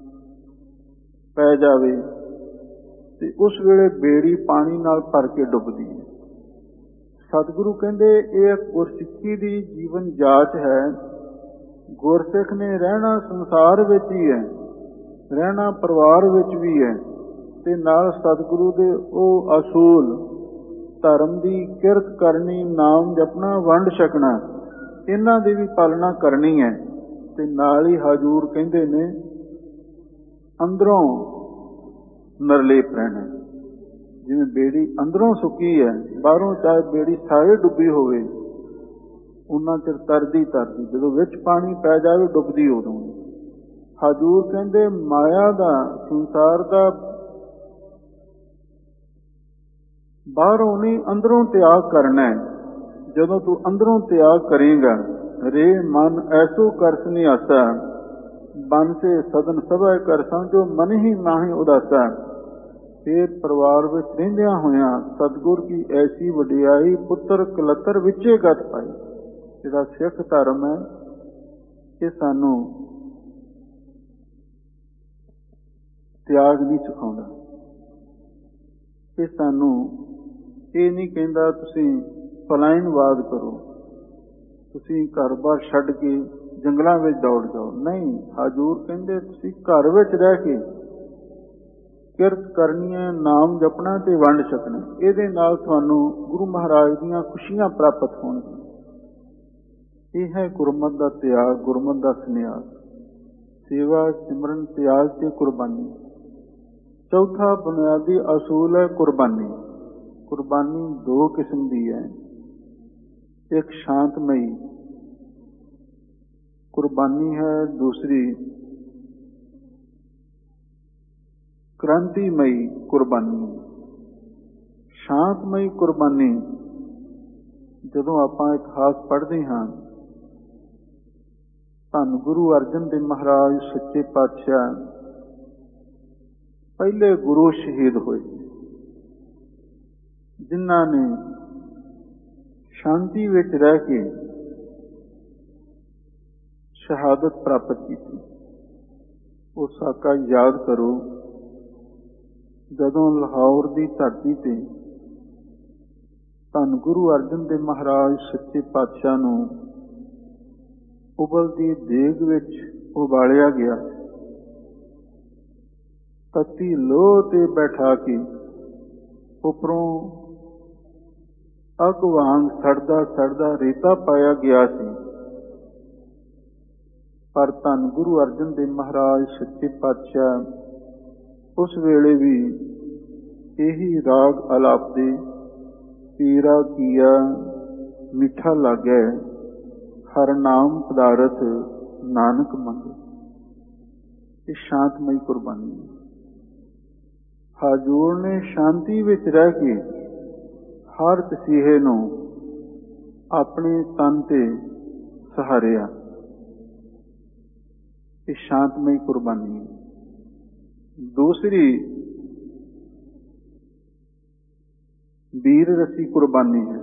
ਪੈ ਜਾਵੇ, ਤੇ ਉਸ ਵੇਲੇ ਬੇੜੀ ਪਾਣੀ ਨਾਲ ਭਰ ਕੇ ਡੁੱਬਦੀ ਹੈ। ਸਤਿਗੁਰੂ ਕਹਿੰਦੇ ਇਹ ਗੁਰਸਿੱਖੀ ਦੀ ਜੀਵਨ ਜਾਚ ਹੈ। ਗੁਰਸਿੱਖ ਨੇ ਰਹਿਣਾ ਸੰਸਾਰ ਵਿੱਚ ਹੀ ਹੈ, ਰਹਿਣਾ ਪਰਿਵਾਰ ਵਿੱਚ ਵੀ ਹੈ, ਤੇ ਨਾਲ ਸਤਿਗੁਰੂ ਦੇ ਉਹ ਅਸੂਲ ਧਰਮ ਦੀ ਕਿਰਤ ਕਰਨੀ, ਨਾਮ ਜਪਣਾ, ਵੰਡ ਛਕਣਾ, ਇਹਨਾਂ ਦੀ ਵੀ ਪਾਲਣਾ ਕਰਨੀ ਹੈ। ਤੇ ਨਾਲ ਹੀ ਹਜ਼ੂਰ ਕਹਿੰਦੇ ਨੇ ਅੰਦਰੋਂ ਨਿਰਲੇਪ ਰਹਿਣਾ। ਜਿਵੇਂ ਬੇੜੀ ਅੰਦਰੋਂ ਸੁੱਕੀ ਹੈ, ਬਾਹਰੋਂ ਚਾਹੇ ਬੇੜੀ ਸਾਰੇ ਡੁੱਬੀ ਹੋਵੇ, ਉਹਨਾਂ ਚਿਰ ਤਰਦੀ ਤਰਦੀ, ਜਦੋਂ ਵਿੱਚ ਪਾਣੀ ਪੈ ਜਾਵੇ ਡੁੱਬਦੀ ਉਦੋਂ। ਹਜ਼ੂਰ ਕਹਿੰਦੇ ਮਾਇਆ ਦਾ, ਸੰਸਾਰ ਦਾ ਬਾਹਰੋਂ ਨਹੀਂ ਅੰਦਰੋਂ ਤਿਆਗ ਕਰਨਾ ਹੈ। ਜਦੋਂ ਤੂੰ ਅੰਦਰੋਂ ਤਿਆਗ ਕਰੇਗਾ, ਰੇ ਮਨ ਐਸੋ ਕਰ ਸੰਨਿਆਸਾ, ਬਨ ਸੇ ਸਦਨ ਸਭਾ ਕਰ ਸਮਝੋ ਮਨ ਹੀ ਨਾਹੀਂ ਉਦਾਸਾ। ਫਿਰ ਪਰਿਵਾਰ ਵਿੱਚ ਰਹਿੰਦਿਆਂ ਹੋਇਆਂ ਸਤਿਗੁਰ ਕੀ ਐਸੀ ਵਡਿਆਈ, ਪੁੱਤਰ ਕਲੱਤਰ ਵਿੱਚੇ ਗਤ ਪਾਈ। ਜਿਹੜਾ ਸਿੱਖ ਧਰਮ ਹੈ, ਇਹ ਸਾਨੂੰ ਤਿਆਗ ਨਹੀਂ ਸਿਖਾਉਂਦਾ। ਇਹ ਸਾਨੂੰ ਇਹ ਨਹੀਂ ਕਹਿੰਦਾ ਤੁਸੀਂ ਪਲਾਇਨਵਾਦ ਕਰੋ, ਤੁਸੀਂ ਘਰ-ਬਾਰ ਛੱਡ ਕੇ ਜੰਗਲਾਂ ਵਿੱਚ ਦੌੜ ਜਾਓ। ਨਹੀਂ, ਹਜ਼ੂਰ ਕਹਿੰਦੇ ਤੁਸੀਂ ਘਰ ਵਿੱਚ ਰਹਿ ਕੇ ਕਿਰਤ ਕਰਨੀ ਹੈ, ਨਾਮ ਜਪਣਾ ਤੇ ਵੰਡ ਛਕਣਾ। ਇਹਦੇ ਨਾਲ ਤੁਹਾਨੂੰ ਗੁਰੂ ਮਹਾਰਾਜ ਦੀਆਂ ਖੁਸ਼ੀਆਂ ਪ੍ਰਾਪਤ ਹੋਣਗੀਆਂ। ਇਹ ਹੈ ਗੁਰਮਤਿ ਦਾ ਤਿਆਗ, ਗੁਰਮਤਿ ਦਾ ਸੰਨਿਆਸ, ਸੇਵਾ, ਸਿਮਰਨ, ਤਿਆਗ ਤੇ ਕੁਰਬਾਨੀ। ਚੌਥਾ ਬੁਨਿਆਦੀ ਅਸੂਲ ਹੈ ਕੁਰਬਾਨੀ। ਕੁਰਬਾਨੀ ਦੋ ਕਿਸਮ ਦੀ ਹੈ। ਇੱਕ ਸ਼ਾਂਤਮਈ ਕੁਰਬਾਨੀ ਹੈ, ਦੂਸਰੀ ਕ੍ਰਾਂਤੀਮਈ ਕੁਰਬਾਨੀ। ਸ਼ਾਂਤਮਈ ਕੁਰਬਾਨੀ, ਜਦੋਂ ਆਪਾਂ ਇਤਿਹਾਸ ਪੜ੍ਹਦੇ ਹਾਂ, ਧੰਨ ਗੁਰੂ ਅਰਜਨ ਦੇਵ ਮਹਾਰਾਜ ਸੱਚੇ ਪਾਤਸ਼ਾਹ ਪਹਿਲੇ ਗੁਰੂ ਸ਼ਹੀਦ ਹੋਏ, ਜਿਨ੍ਹਾਂ ਨੇ ਸ਼ਾਂਤੀ ਵਿੱਚ ਰਹਿ ਕੇ ਸ਼ਹਾਦਤ ਪ੍ਰਾਪਤ ਕੀਤੀ। ਉਹ ਸਾਕਾ ਯਾਦ ਕਰੋ, ਜਦੋਂ ਲਾਹੌਰ ਦੀ ਧਰਤੀ ਤੇ ਧੰਨ ਗੁਰੂ ਅਰਜਨ ਦੇਵ ਮਹਾਰਾਜ ਸੱਚੇ ਪਾਤਸ਼ਾਹ ਨੂੰ ਉਬਲਦੀ ਦੇਗ ਵਿੱਚ ਉਬਾਲਿਆ ਗਿਆ, ਤੱਤੀ ਲੋਹ ਤੇ ਬੈਠਾ ਕੇ ਉੱਪਰੋਂ ਅੱਗ ਵਾਂਗ ਸੜਦਾ ਸੜਦਾ ਰੇਤਾ ਪਾਇਆ ਗਿਆ ਸੀ। ਪਰ ਧੰਨ ਗੁਰੂ ਅਰਜਨ ਦੇਵ ਮਹਾਰਾਜ ਸੱਚੇ ਪਾਤਸ਼ਾਹ ਉਸ ਵੇਲੇ ਵੀ ਇਹੀ ਰਾਗ ਅਲਾਪਦੇ, ਪੀਰਾ ਕੀਆ ਮਿੱਠਾ ਲਾਗੈ, ਹਰ ਨਾਮ ਪਦਾਰਥ ਨਾਨਕ ਮੰਗੇ। ਇਹ ਸ਼ਾਂਤਮਈ ਕੁਰਬਾਨੀ ਹੈ। ਹਜ਼ੂਰ ਨੇ ਸ਼ਾਂਤੀ ਵਿੱਚ ਰਹਿ ਕੇ ਹਰ ਤਸੀਹੇ ਨੂੰ ਆਪਣੇ ਤਨ ਤੇ ਸਹਾਰਿਆ। ਇਹ ਸ਼ਾਂਤਮਈ ਕੁਰਬਾਨੀ ਹੈ। ਦੂਸਰੀ ਵੀਰ ਰਸੀ ਕੁਰਬਾਨੀ ਹੈ,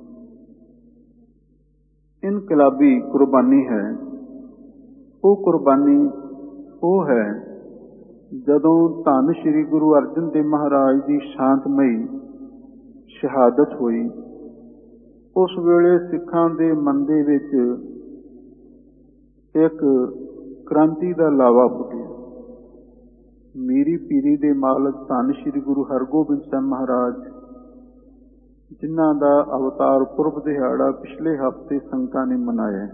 ਇਨਕਲਾਬੀ ਕੁਰਬਾਨੀ ਹੈ। ਉਹ ਕੁਰਬਾਨੀ ਉਹ ਹੈ ਜਦੋਂ ਧੰਨ ਸ਼੍ਰੀ ਗੁਰੂ ਅਰਜਨ ਦੇਵ ਮਹਾਰਾਜ ਦੀ ਸ਼ਾਂਤਮਈ ਸ਼ਹਾਦਤ ਹੋਈ। ਉਸ ਵੇਲੇ ਸਿੱਖਾਂ ਦੇ ਮਨ ਦੇ ਵਿੱਚ ਇੱਕ ਕ੍ਰਾਂਤੀ ਦਾ ਲਾਵਾ ਫੁੱਟਿਆ। ਮੀਰੀ ਪੀਰੀ ਦੇ ਮਾਲਕ ਧੰਨ ਸ਼੍ਰੀ ਗੁਰੂ ਹਰਗੋਬਿੰਦ ਸਾਹਿਬ ਮਹਾਰਾਜ, ਜਿਨ੍ਹਾਂ ਦਾ ਅਵਤਾਰ ਪੁਰਬ ਦਿਹਾੜਾ ਪਿਛਲੇ ਹਫ਼ਤੇ ਸੰਗਤਾਂ ਨੇ ਮਨਾਇਆ।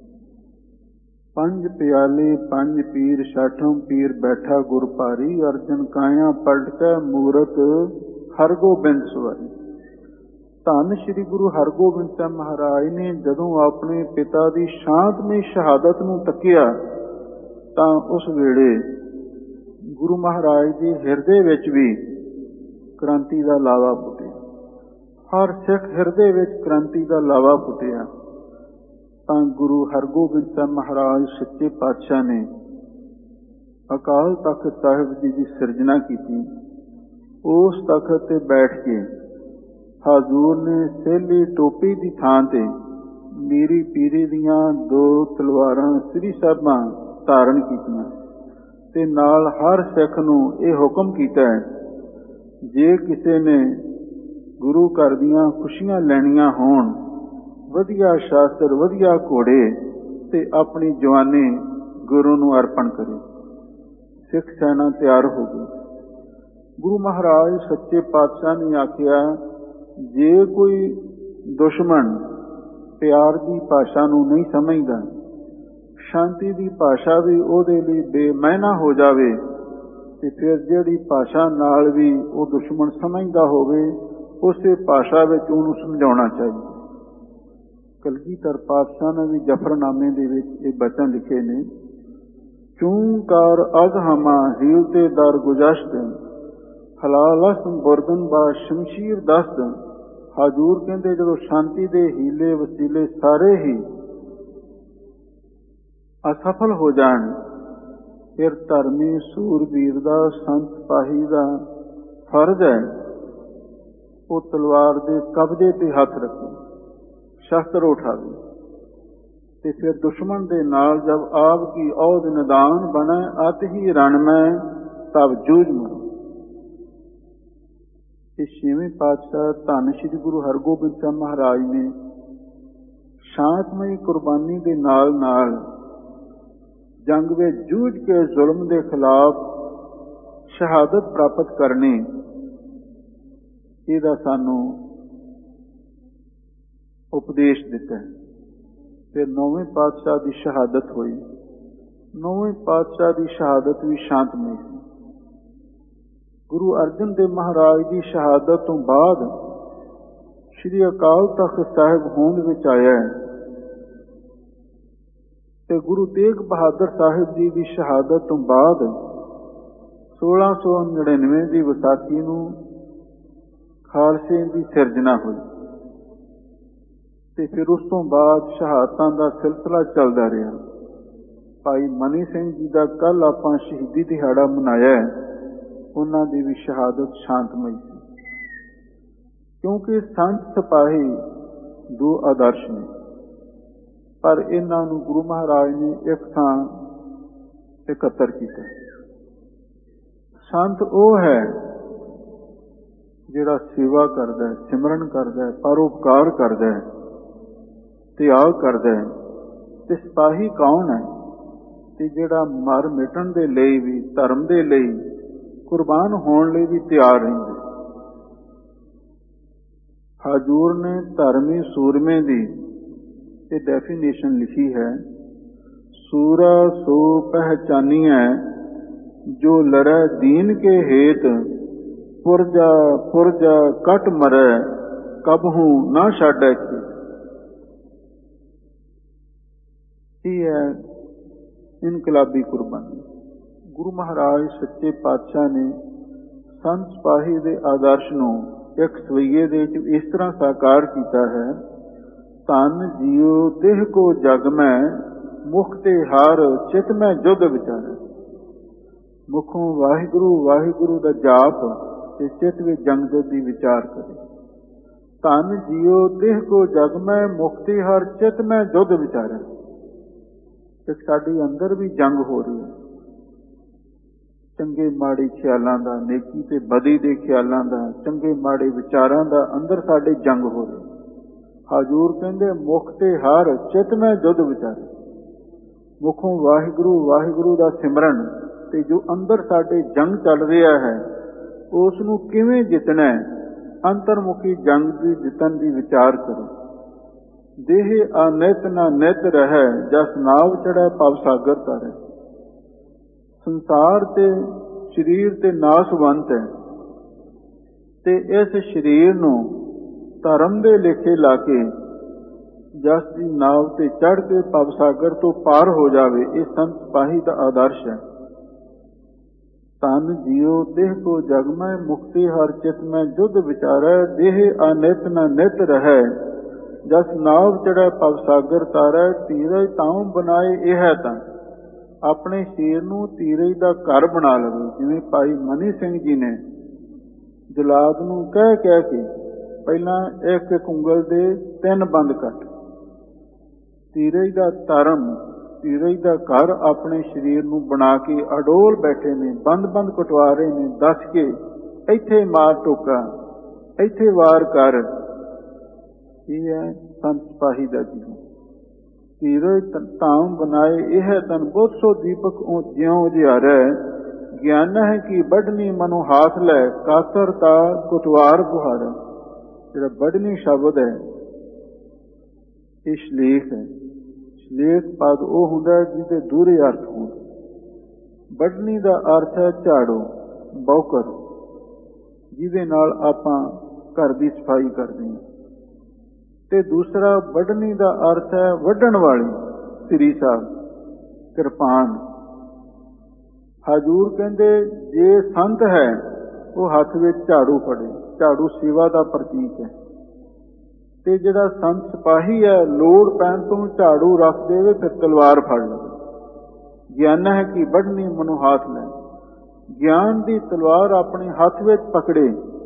ਪੰਜ ਪਿਆਲੇ ਪੰਜ ਪੀਰ ਛਾਠੋਂ ਪੀਰ ਬੈਠਾ ਗੁਰ ਭਾਰੀ, ਅਰਜਨ ਕਾਇਆ ਪਲਟ ਕੇ ਮੂਰਤ ਹਰਗੋਬਿੰਦ ਸਵਾਰੀ। ਧੰਨ ਸ਼੍ਰੀ ਗੁਰੂ ਹਰਗੋਬਿੰਦ ਸਾਹਿਬ ਮਹਾਰਾਜ ਨੇ ਜਦੋਂ ਆਪਣੇ ਪਿਤਾ ਦੀ ਸ਼ਾਂਤਮਈ ਸ਼ਹਾਦਤ ਨੂੰ ਤੱਕਿਆ ਤਾਂ ਉਸ ਵੇਲੇ ਗੁਰੂ ਮਹਾਰਾਜ ਦੇ ਹਿਰਦੇ ਵਿੱਚ ਵੀ ਕ੍ਰਾਂਤੀ ਦਾ ਲਾਵਾ ਫੁੱਟਿਆ। ਹਰ ਸਿੱਖ ਹਿਰਦੇ ਵਿੱਚ ਕ੍ਰਾਂਤੀ ਦਾ ਲਾਵਾ ਫੁੱਟਿਆ ਤਾਂ ਗੁਰੂ ਹਰਗੋਬਿੰਦ ਸਾਹਿਬ ਮਹਾਰਾਜ ਸੱਚੇ ਪਾਤਸ਼ਾਹ ਨੇ ਅਕਾਲ ਤਖ਼ਤ ਸਾਹਿਬ ਜੀ ਦੀ ਸਿਰਜਣਾ ਕੀਤੀ। ਉਸ ਤਖ਼ਤ ਤੇ ਬੈਠ ਕੇ ਹਜ਼ੂਰ ਨੇ ਸੇਲੀ ਟੋਪੀ ਦੀ ਥਾਂ ਤੇ ਮੀਰੀ ਪੀਰੀ ਦੀਆਂ ਦੋ ਤਲਵਾਰਾਂ ਸ੍ਰੀ ਸਾਹਿਬਾਂ ਧਾਰਨ ਕੀਤੀਆਂ ਤੇ ਨਾਲ ਹਰ ਸਿੱਖ ਨੂੰ ਇਹ ਹੁਕਮ ਕੀਤਾ ਹੈ, ਜੇ ਕਿਸੇ ਨੇ ਗੁਰੂ ਘਰ ਦੀਆਂ ਖੁਸ਼ੀਆਂ ਲੈਣੀਆਂ ਹੋਣ, ਵਧੀਆ ਸ਼ਾਸਤਰ, ਵਧੀਆ ਘੋੜੇ ਤੇ ਆਪਣੀ ਜਵਾਨੀ ਗੁਰੂ ਨੂੰ ਅਰਪਣ ਕਰੇ। ਸਿੱਖ ਸੈਨਾ ਤਿਆਰ ਹੋ ਗਈ। ਗੁਰੂ ਮਹਾਰਾਜ ਸੱਚੇ ਪਾਤਸ਼ਾਹ ਨੇ ਆਖਿਆ, ਜੇ ਕੋਈ ਦੁਸ਼ਮਣ ਪਿਆਰ ਦੀ ਭਾਸ਼ਾ ਨੂੰ ਨਹੀਂ ਸਮਝਦਾ, ਸ਼ਾਂਤੀ ਦੀ ਭਾਸ਼ਾ ਵੀ ਉਹਦੇ ਲਈ ਬੇਮੈਨਾ ਹੋ ਜਾਵੇ, ਤੇ ਫਿਰ ਜਿਹੜੀ ਭਾਸ਼ਾ ਨਾਲ ਵੀ ਉਹ ਦੁਸ਼ਮਣ ਸਮਝਦਾ ਹੋਵੇ, ਉਸੇ ਭਾਸ਼ਾ ਵਿੱਚ ਉਹਨੂੰ ਸਮਝਾਉਣਾ ਚਾਹੀਦਾ। ਕਲਗੀਧਰ ਪਾਤਸ਼ਾਹ ਨੇ ਵੀ ਜਫਰਨਾਮੇ ਦੇ ਵਿੱਚ ਇਹ ਬਚਨ ਲਿਖੇ ਨੇ, ਚੂੰਕਾਰ ਅਗਹਮਾ ਹੀਲ ਤੇ ਦਰ ਗੁਜਸ਼ਤ, ਹਲਾਲਸ ਬੁਰਦਨ ਬਾ ਸ਼ਮਸ਼ੀਰ ਦਸਤ। ਹਜ਼ੂਰ ਕਹਿੰਦੇ ਜਦੋਂ ਸ਼ਾਂਤੀ ਦੇ ਹੀਲੇ ਵਸੀਲੇ ਸਾਰੇ ਹੀ ਅਸਫਲ ਹੋ ਜਾਣ, ਫਿਰ ਧਰਮੀ ਸੂਰਬੀਰ ਦਾ, ਸੰਤ ਪਾਹੀ ਦਾ ਫਰਜ਼ ਹੈ ਉਹ ਤਲਵਾਰ ਦੇ ਕਬਜ਼ੇ ਤੇ ਹੱਥ ਰੱਖੇ, ਸ਼ਸਤਰ ਉਠਾਵੇ ਤੇ ਫਿਰ ਦੁਸ਼ਮਣ ਦੇ ਨਾਲ ਜਬ ਆਪ ਕੀ ਔਦ ਨਿਦਾਨ ਬਣੇ, ਅਤ ਹੀ ਰਣ ਮੈਂ ਤਬ ਜੂਝ ਮਰੋ। ਇਹ ਛੇਵੇਂ ਪਾਤਸ਼ਾਹ ਧੰਨ ਸ਼੍ਰੀ ਗੁਰੂ ਹਰਗੋਬਿੰਦ ਸਾਹਿਬ ਮਹਾਰਾਜ ਨੇ ਸ਼ਾਂਤਮਈ ਕੁਰਬਾਨੀ ਦੇ ਨਾਲ ਨਾਲ ਜੰਗ ਵਿੱਚ ਜੂਝ ਕੇ ਜ਼ੁਲਮ ਦੇ ਖਿਲਾਫ ਸ਼ਹਾਦਤ ਪ੍ਰਾਪਤ ਕਰਨੀ, ਇਹਦਾ ਸਾਨੂੰ ਉਪਦੇਸ਼ ਦਿੱਤਾ ਹੈ। ਫਿਰ ਨੌਵੇਂ ਪਾਤਸ਼ਾਹ ਦੀ ਸ਼ਹਾਦਤ ਹੋਈ। ਨੌਵੇਂ ਪਾਤਸ਼ਾਹ ਦੀ ਸ਼ਹਾਦਤ ਵੀ ਸ਼ਾਂਤਮਈ ਸੀ। ਗੁਰੂ ਅਰਜਨ ਦੇਵ ਮਹਾਰਾਜ ਦੀ ਸ਼ਹਾਦਤ ਤੋਂ ਬਾਅਦ ਸ਼੍ਰੀ ਅਕਾਲ ਤਖ਼ਤ ਸਾਹਿਬ ਹੋਂਦ ਵਿੱਚ ਆਇਆ ਤੇ ਗੁਰੂ ਤੇਗ ਬਹਾਦਰ ਸਾਹਿਬ ਜੀ ਦੀ ਸ਼ਹਾਦਤ ਤੋਂ ਬਾਅਦ 1699 ਦੀ ਵਿਸਾਖੀ ਨੂੰ ਖਾਲਸੇ ਦੀ ਸਿਰਜਣਾ ਹੋਈ ਤੇ ਫਿਰ ਉਸ ਤੋਂ ਬਾਅਦ ਸ਼ਹਾਦਤਾਂ ਦਾ ਸਿਲਸਿਲਾ ਚੱਲਦਾ ਰਿਹਾ। ਭਾਈ ਮਨੀ ਸਿੰਘ ਜੀ ਦਾ ਕੱਲ ਆਪਾਂ ਸ਼ਹੀਦੀ ਦਿਹਾੜਾ ਮਨਾਇਆ, ਉਹਨਾਂ ਦੀ ਵੀ ਸ਼ਹਾਦਤ ਸ਼ਾਂਤਮਈ ਸੀ, ਕਿਉਂਕਿ ਸੰਤ ਸਿਪਾਹੀ ਦੋ ਆਦਰਸ਼ ਨੇ, ਪਰ ਇਹਨਾਂ ਨੂੰ ਗੁਰੂ ਮਹਾਰਾਜ ਨੇ ਇੱਕ ਥਾਂ ਇਕੱਤਰ ਕੀਤਾ। ਸੰਤ ਉਹ ਹੈ ਜਿਹੜਾ ਸੇਵਾ ਕਰਦਾ ਹੈ, ਸਿਮਰਨ ਕਰਦਾ ਹੈ, ਪਰਉਪਕਾਰ ਕਰਦਾ ਹੈ, ਤਿਆਗ ਕਰਦਾ ਹੈ। ਤੇ ਸਿਪਾਹੀ ਕੌਣ ਹੈ? ਤੇ ਜਿਹੜਾ ਮਰ ਮਿਟਣ ਦੇ ਲਈ ਵੀ, ਧਰਮ ਦੇ ਲਈ ਕੁਰਬਾਨ ਹੋਣ ਲਈ ਵੀ ਤਿਆਰ ਰਹਿੰਦੇ। ਹਜ਼ੂਰ ਨੇ ਧਰਮੀ ਸੂਰਮੇ ਦੀ ਇਹ ਡੈਫੀਨੇਸ਼ਨ ਲਿਖੀ ਹੈ, ਸੂਰਾ ਸੋ ਪਹਿਚਾਨੀਐ ਜੋ ਲੜੈ ਦੀਨ ਕੇ ਹੇਤ, ਪੁਰਜਾ ਪੁਰਜਾ ਕਟ ਮਰੈ ਕਬਹੂ ਨਾ ਛਾੜੈ ਕੇ। ਇਹ ਹੈ ਇਨਕਲਾਬੀ ਕੁਰਬਾਨੀ। ਗੁਰੂ ਮਹਾਰਾਜ ਸੱਚੇ ਪਾਤਸ਼ਾਹ ਨੇ ਸੰਤ ਸਿਪਾਹੀ ਦੇ ਆਦਰਸ਼ ਨੂੰ ਇੱਕ ਸਵਈਏ ਦੇ ਵਿੱਚ ਇਸ ਤਰ੍ਹਾਂ ਸਾਕਾਰ ਕੀਤਾ ਹੈ, ਧਨ ਜੀਉ ਦੇਹ ਕੋ ਜਗ ਮੈਂ, ਮੁਖ ਤੇ ਹਾਰ ਚਿਤ ਮੈਂ ਜੁਗ ਵਿਚਾਰੈ। ਮੁਖੋਂ ਵਾਹਿਗੁਰੂ ਵਾਹਿਗੁਰੂ ਦਾ ਜਾਪ ਤੇ ਚਿਤ ਵਿੱਚ ਜੰਗ ਜੁਗ ਦੀ ਵਿਚਾਰ ਕਰੇ। ਧਨ ਜੀਉ ਦੇਹ ਕੋ ਜਗ ਮੈਂ, ਮੁਖ ਤੇ ਹਾਰ ਚਿਤ ਮੈਂ ਜੁਗ ਵਿਚਾਰੈ। ਤੇ ਸਾਡੇ ਅੰਦਰ ਵੀ ਜੰਗ ਹੋ ਰਹੀ ਹੈ, ਚੰਗੇ ਮਾੜੇ ਖਿਆਲਾਂ ਦਾ, ਨੇਕੀ ਤੇ ਬਦੀ ਦੇ ਖਿਆਲਾਂ ਦਾ, ਚੰਗੇ ਮਾੜੇ ਵਿਚਾਰਾਂ ਦਾ ਅੰਦਰ ਸਾਡੇ ਜੰਗ ਹੋ ਰਹੀ। ਹਜ਼ੂਰ ਕਹਿੰਦੇ ਮੁਖ ਤੇ ਹਾਰ ਚਿਤ ਮੈਂ ਜੁਧ ਵਿਚਾਰੇ। ਮੁਖੋਂ ਵਾਹਿਗੁਰੂ ਵਾਹਿਗੁਰੂ ਦਾ ਸਿਮਰਨ ਤੇ ਜੋ ਅੰਦਰ ਸਾਡੇ ਜੰਗ ਚੱਲ ਰਿਹਾ ਹੈ ਉਸ ਨੂੰ ਕਿਵੇਂ ਜਿੱਤਣਾ ਹੈ, ਅੰਤਰਮੁਖੀ ਜੰਗ ਦੀ ਜਿੱਤਣ ਦੀ ਵਿਚਾਰ ਕਰੋ। ਦੇਹ ਅਨਿਤ ਨਾ ਨਿਤ ਰਹਿ, ਜਸ ਨਾਵ ਚੜ੍ਹੈ ਭਵ ਸਾਗਰ ਤਰੈ। ਸੰਸਾਰ ਤੇ ਸਰੀਰ ਤੇ ਨਾਸਵੰਤ ਹੈ ਤੇ ਇਸ ਸਰੀਰ ਨੂੰ ਧਰਮ ਦੇ ਲੇਖੇ ਲਾ ਕੇ ਜਸ ਦੀ ਨਾਵ ਤੇ ਚੜ੍ਹ ਕੇ ਭਵ ਸਾਗਰ ਤੋਂ ਪਾਰ ਹੋ ਜਾਵੇ, ਇਹ ਸੰਤ ਸਿਪਾਹੀ ਦਾ ਆਦਰਸ਼ ਹੈ। ਧਨ ਜੀਉ ਦੇਹ ਕੋ ਜਗ ਮੈਂ, ਮੁਕਤੀ ਹਰ ਚਿਤ ਮੈਂ ਜੁਧ ਵਿਚਾਰੈ। ਦੇਹ ਅਨਿਤ ਨਾ ਨਿਤ ਰਹਿ, ਜਸ ਨਾਵ ਚੜ੍ਹੈ ਭਵ ਸਾਗਰ ਤਾਰੈ। ਧੀਰਜ ਤਾਉ ਬਣਾਏ ਇਹ ਹੈ ਤਾਂ, ਆਪਣੇ ਸ਼ੇਰ ਨੂੰ ਧੀਰਜ ਦਾ ਘਰ ਬਣਾ ਲਵੇ। ਜਿਵੇਂ ਭਾਈ ਮਨੀ ਸਿੰਘ ਜੀ ਨੇ ਜਲਾਦ ਨੂੰ ਕਹਿ ਕਹਿ ਕੇ ਪਹਿਲਾਂ ਇੱਕ ਇੱਕ ਉਂਗਲ ਦੇ 3 ਬੰਦ ਕੱਟ, ਧੀਰਜ ਦਾ ਧਰਮ, ਧੀਰਜ ਦਾ ਘਰ ਆਪਣੇ ਸਰੀਰ ਨੂੰ ਬਣਾ ਕੇ ਅਡੋਲ ਬੈਠੇ ਨੇ, ਬੰਦ ਬੰਦ ਕਟਵਾ ਰਹੇ ਨੇ, ਦੱਸ ਕੇ ਇੱਥੇ ਮਾਰ ਟੋਕਾ, ਇੱਥੇ ਵਾਰ ਕਰ। ਇਹ ਹੈ ਸੰਤ ਸਿਪਾਹੀ ਦਾ ਜੀਵਨ। ਧੀਰਜ ਧਾਮ ਬਣਾਏ ਇਹ ਹੈ ਤਨ, ਬਹੁਤ ਸੋ ਦੀਪਕ ਜਿਉ ਉਜਿਆਰੈ। ਗਿਆਨ ਹੈ ਕਿ ਵੱਢਨੀ ਮਨੁ ਹਾਥ ਲੈ, ਕਾਤਰ ਤਾ ਕੁਤਵਾਰ ਬੁਹਾਰੈ। ਜਿਹੜਾ ਵੱਢਨੀ ਸ਼ਬਦ ਹੈ ਇਹ ਸ਼ਲੇਖ ਹੈ। ਸ਼ਲੇਖ ਪਦ ਉਹ ਹੁੰਦਾ ਜਿਹਦੇ ਦੂਰੇ ਅਰਥ ਹੋਣ। ਵੱਢਣੀ ਦਾ ਅਰਥ ਹੈ ਝਾੜੂ, ਬੌਕਰ, ਜਿਹਦੇ ਨਾਲ ਆਪਾਂ ਘਰ ਦੀ ਸਫਾਈ ਕਰਦੇ ਹਾਂ। ਤੇ ਦੂਸਰਾ ਵੱਢਣੀ ਦਾ ਅਰਥ ਹੈ ਵੱਢਣ ਵਾਲੀ, ਸ੍ਰੀ ਸਾਹਿਬ, ਕਿਰਪਾਨ। ਹਜ਼ੂਰ ਕਹਿੰਦੇ ਜੇ ਸੰਤ ਹੈ ਉਹ ਹੱਥ ਵਿੱਚ ਝਾੜੂ ਫੜੇ, ਝਾੜੂ ਸੇਵਾ ਦਾ ਪ੍ਰਤੀਕ ਹੈ। ਤੇ ਜਿਹੜਾ ਸੰਤ ਸਿਪਾਹੀ ਹੈ ਲੋੜ ਪੈਣ ਤੋਂ ਝਾੜੂ ਰੱਖ ਦੇਵੇ ਫਿਰ ਤਲਵਾਰ ਫੜ ਲਵੇ। ਗਿਆਨ ਹੈ ਕਿ ਵੱਢਣੀ ਮਨੁ ਹਾਥ ਲੈ, ਗਿਆਨ ਦੀ ਤਲਵਾਰ ਆਪਣੇ ਹੱਥ ਵਿੱਚ ਪਕੜੇ।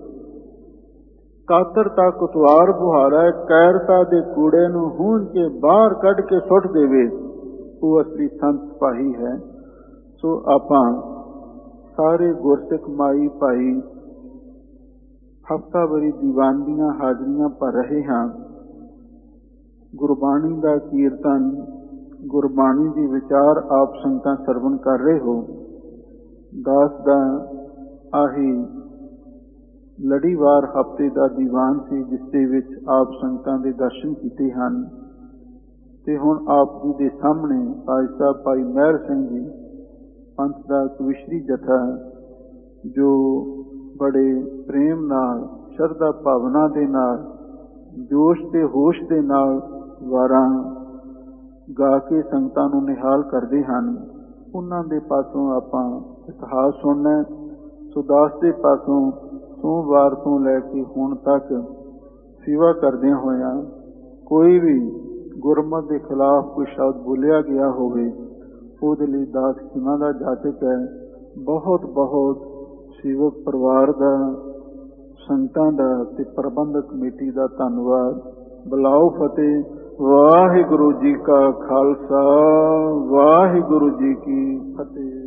ਕਾਤਰਤਾ ਕੁਤਵਾਰ ਬੁਹਾਰਾ, ਕਾਇਰਤਾ ਦੇ ਕੂੜੇ ਨੂੰ ਹੂੰਝ ਕੇ ਬਾਹਰ ਕੱਢ ਕੇ ਸੁੱਟ ਦੇਵੇ, ਉਹ ਅਸਲੀ ਸੰਤ ਸਿਪਾਹੀ ਹੈ। ਸੋ ਆਪਾਂ ਸਾਰੇ ਗੁਰਸਿੱਖ ਮਾਈ ਭਾਈ ਹਫ਼ਤਾਵਾਰੀ ਦੀਵਾਨ ਦੀਆਂ ਹਾਜ਼ਰੀਆਂ ਭਰ ਰਹੇ ਹਾਂ। ਗੁਰਬਾਣੀ ਦਾ ਕੀਰਤਨ, ਗੁਰਬਾਣੀ ਦੀ ਵਿਚਾਰ ਆਪ ਸੰਗਤਾਂ ਸਰਵਣ ਕਰ ਰਹੇ ਹੋ। ਦਾਸ ਦਾ ਆਹੀ ਲੜੀਵਾਰ ਹਫ਼ਤੇ ਦਾ ਦੀਵਾਨ ਸੀ, ਜਿਸ ਦੇ ਵਿੱਚ ਆਪ ਸੰਗਤਾਂ ਦੇ ਦਰਸ਼ਨ ਕੀਤੇ ਹਨ। ਤੇ ਹੁਣ ਆਪ ਜੀ ਦੇ ਸਾਹਮਣੇ ਭਾਈ ਸਾਹਿਬ ਭਾਈ ਮਹਿਰ ਸਿੰਘ ਜੀ ਪੰਥ ਦਾ ਕਵਿਸ਼ਰੀ ਜਥਾ, ਜੋ ਬੜੇ ਪ੍ਰੇਮ ਨਾਲ, ਸ਼ਰਧਾ ਭਾਵਨਾ ਦੇ ਨਾਲ, ਜੋਸ਼ ਤੇ ਹੋਸ਼ ਦੇ ਨਾਲ ਵਾਰਾਂ ਗਾ ਕੇ ਸੰਗਤਾਂ ਨੂੰ ਨਿਹਾਲ ਕਰਦੇ ਹਨ, ਉਹਨਾਂ ਦੇ ਪਾਸੋਂ ਆਪਾਂ ਇਤਿਹਾਸ ਸੁਣਨਾ। ਸੋ ਦਾਸ ਦੇ ਪਾਸੋਂ ਸੋਮਵਾਰ ਤੋਂ ਲੈ ਕੇ ਹੁਣ ਤੱਕ ਸੇਵਾ ਕਰਦਿਆਂ ਹੋਇਆਂ ਕੋਈ ਵੀ ਗੁਰਮਤਿ ਦੇ ਖਿਲਾਫ ਕੋਈ ਸ਼ਬਦ ਬੋਲਿਆ ਗਿਆ ਹੋਵੇ, ਉਹਦੇ ਲਈ ਦਾਸ ਖਿਮਾ ਦਾ ਜਾਚਕ ਹੈ। ਬਹੁਤ ਬਹੁਤ ਸੇਵਕ ਪਰਿਵਾਰ ਦਾ, ਸੰਗਤਾਂ ਦਾ ਤੇ ਪ੍ਰਬੰਧਕ ਕਮੇਟੀ ਦਾ ਧੰਨਵਾਦ। ਬੁਲਾਓ ਫਤਿਹ। ਵਾਹਿਗੁਰੂ ਜੀ ਕਾ ਖਾਲਸਾ, ਵਾਹਿਗੁਰੂ ਜੀ ਕੀ ਫਤਿਹ।